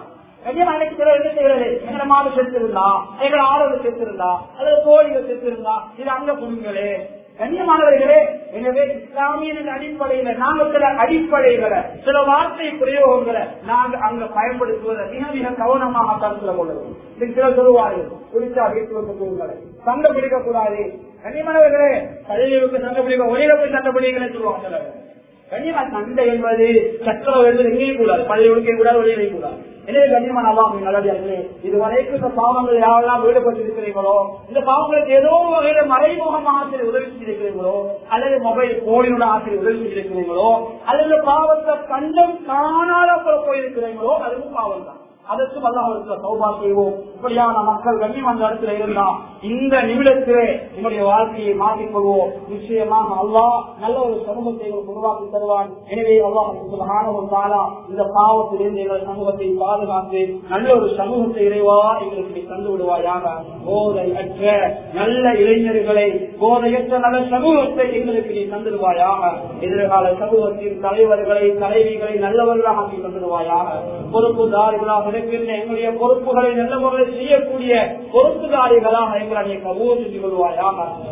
என்ன செய்யறது, எங்கட மாடு செத்து இருந்தா எங்களை ஆரோக்கியம் செத்து இருந்தா அல்லது கோழிகள் செத்து இருந்தா இது அங்க புண்களே. கண்ணியமானவர்களே எனவே இஸ்லாமியின் அடிப்படையில நாங்க சில அடிப்படைகளை சில வார்த்தை பிரயோகங்களை நாங்க அங்க பயன்படுத்துவதை மிக மிக கவனமாக கருத்துல கொள்ளுவோம். சிலர் சொல்லுவார்கள் குடிச்சா வீட்டு வந்து போகுங்களை சண்டை பிடிக்க கூடாது. கண்ணியமானவர்களே பள்ளிகளுக்கு சண்டை பிடிக்க ஒளியில போய் சண்டை பிடிக்கலன்னு சொல்லுவாங்க சிலர். கண்ணியமா சண்டை என்பது சக்கரம் எழுது எங்கேயும் கூடாது, பள்ளி ஒழுக்க கூடாது, ஒளியிலையும் கூடாது. எனவே கண்ணியமான அல்லாஹ் நல்லடியார்களே இதுவரைக்கும் இந்த பாவங்கள் யாரெல்லாம் ஈடுபட்டிருக்கிறீங்களோ இந்த பாவங்களுக்கு ஏதோ ஒரு வகையில மறைமுகமாக ஆசிரியர் உதவி செய்திருக்கிறீங்களோ அல்லது மொபைல் போனியோட ஆசிரியர் உதவி செய்திருக்கிறீங்களோ அல்லது பாவத்தை கண்டம் காணாத போயிருக்கிறீங்களோ அதுவும் பாவம் தான். அதற்கும் அல்லாஹ்விடத்துல தௌபா செய்வோம். இப்படியான மக்கள் கண்ணியம் அந்த இடத்துல இருந்தா இந்த நிமிடத்திலே உங்களுடைய வாழ்க்கையை மாற்றிக்கொள்வோம். நிச்சயமாக அல்லாஹ் நல்ல ஒரு சமூகத்தை உருவாக்கி தருவான். எனவே அல்லாஹ் சுப்ஹானஹு வ தஆலா இந்த பாவத்திலிருந்து எங்கள் சமூகத்தை பாதுகாத்து நல்ல ஒரு சமூகத்தை இறைவா எங்களுக்கு தந்து விடுவாயாக. போதை அற்ற நல்ல இளைஞர்களை போதையற்ற நல்ல சமூகத்தை எங்களுக்கு நீ தந்துடுவாயாக. எதிர்கால சமூகத்தின் தலைவர்களை தலைவிகளை நல்லவர்களாக ஆக்கி தந்துடுவாயாக. பொறுப்புதாரிகளாக எங்களுடைய பொறுப்புகளை நல்ல முறையில் செய்யக்கூடிய பொறுப்புதாரிகளாக எங்களை கபூல் செஞ்சு கொள்வாயாக.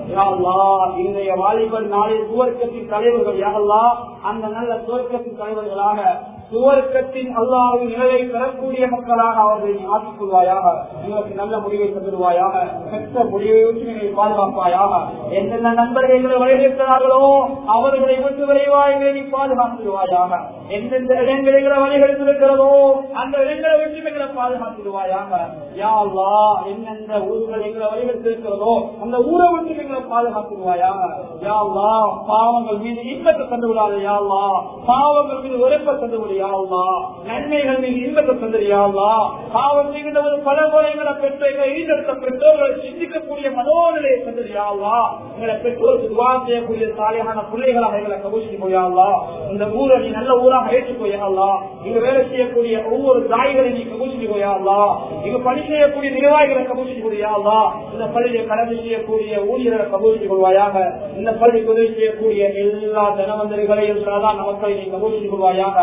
இன்றைய வாலிபர் நாளில் சுவர்க்கத்தின் தலைவர்கள் யாரெல்லாம் அந்த நல்ல சுவர்க்கத்தின் தலைவர்களாக சுவர்க்கத்தின் அல்லாஹ்வின் நிழலை பெறக்கூடிய மக்களாக அவர்களை ஆக்கிக் கொள்வாயாக. எங்களுக்கு நல்ல முடிவை தந்துடுவாயாக. பெற்ற முடிவை விட்டு எங்களை பாதுகாப்பாயாக. எந்தெந்த நண்பர்கள் எங்களை வழிகெடுக்கிறார்களோ அவர்களை விட்டு விரைவா எங்களை நீ பாதுகாத்துடுவாயாக. எந்தெந்த இடங்கள் எங்களை வழிகெடுத்திருக்கிறதோ அந்த இடங்களை விட்டு எங்களை பாதுகாத்துடுவாயாக. யா அல்லாஹ் எந்தெந்த ஊர்கள் எங்களை வழிகெடுத்திருக்கிறதோ அந்த ஊரை விட்டு எங்களை பாதுகாத்துடுவாயாக. யா அல்லாஹ் பாவங்கள் மீது இன்பத்தை தந்து விடாது. யா அல்லாஹ் பாவங்கள் மீது வெறுப்பை தந்து விடு. நன்மைகள் மீது இன்பத்தை தந்திரியா அல்லாஹ். பாவம் செய்கின்ற ஒரு பல முறைகளை பெற்றோர்களை ஈடுபடுத்த பெற்றோர்களை சிந்திக்கக்கூடிய மனோநிலையை தந்திரியா அல்லாஹ். எங்களை பெற்றோருக்கு துவா செய்யக்கூடிய சாலையான பிள்ளைகளாக எங்களை கபூசி போயா அல்லாஹ். இந்த ஊரை நீ நல்ல ஊராக ஏற்றுக்கோயா அல்லாஹ். இங்க வேலை செய்யக்கூடிய ஒவ்வொரு தாய்களை நீ கபூசி போயா அல்லாஹ். இங்க பணி செய்யக்கூடிய நிர்வாகிகளை கபூசி போயா அல்லாஹ். இந்த பள்ளியை கடந்து செய்யக்கூடிய ஊழியர்களை கபூசி கொள்வாயாக. இந்த பள்ளிக்கு உதவி செய்யக்கூடிய எல்லா தனவந்தர்களையும் சாதாரண மக்களை நீ கபூசி கொள்வாயாக.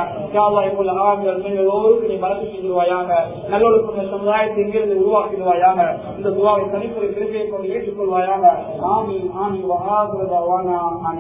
நீ மறந்து செஞ்சிருவாயாக. நல்லொழுக்க சமுதாயத்தை இங்கிருந்து உருவாக்கிடுவாயாக. இந்த துவாவை தனிப்பொரு திருப்பியை கொண்டு ஏற்றுக்கொள்வாயாக. ஆமீன் ஆமீன்.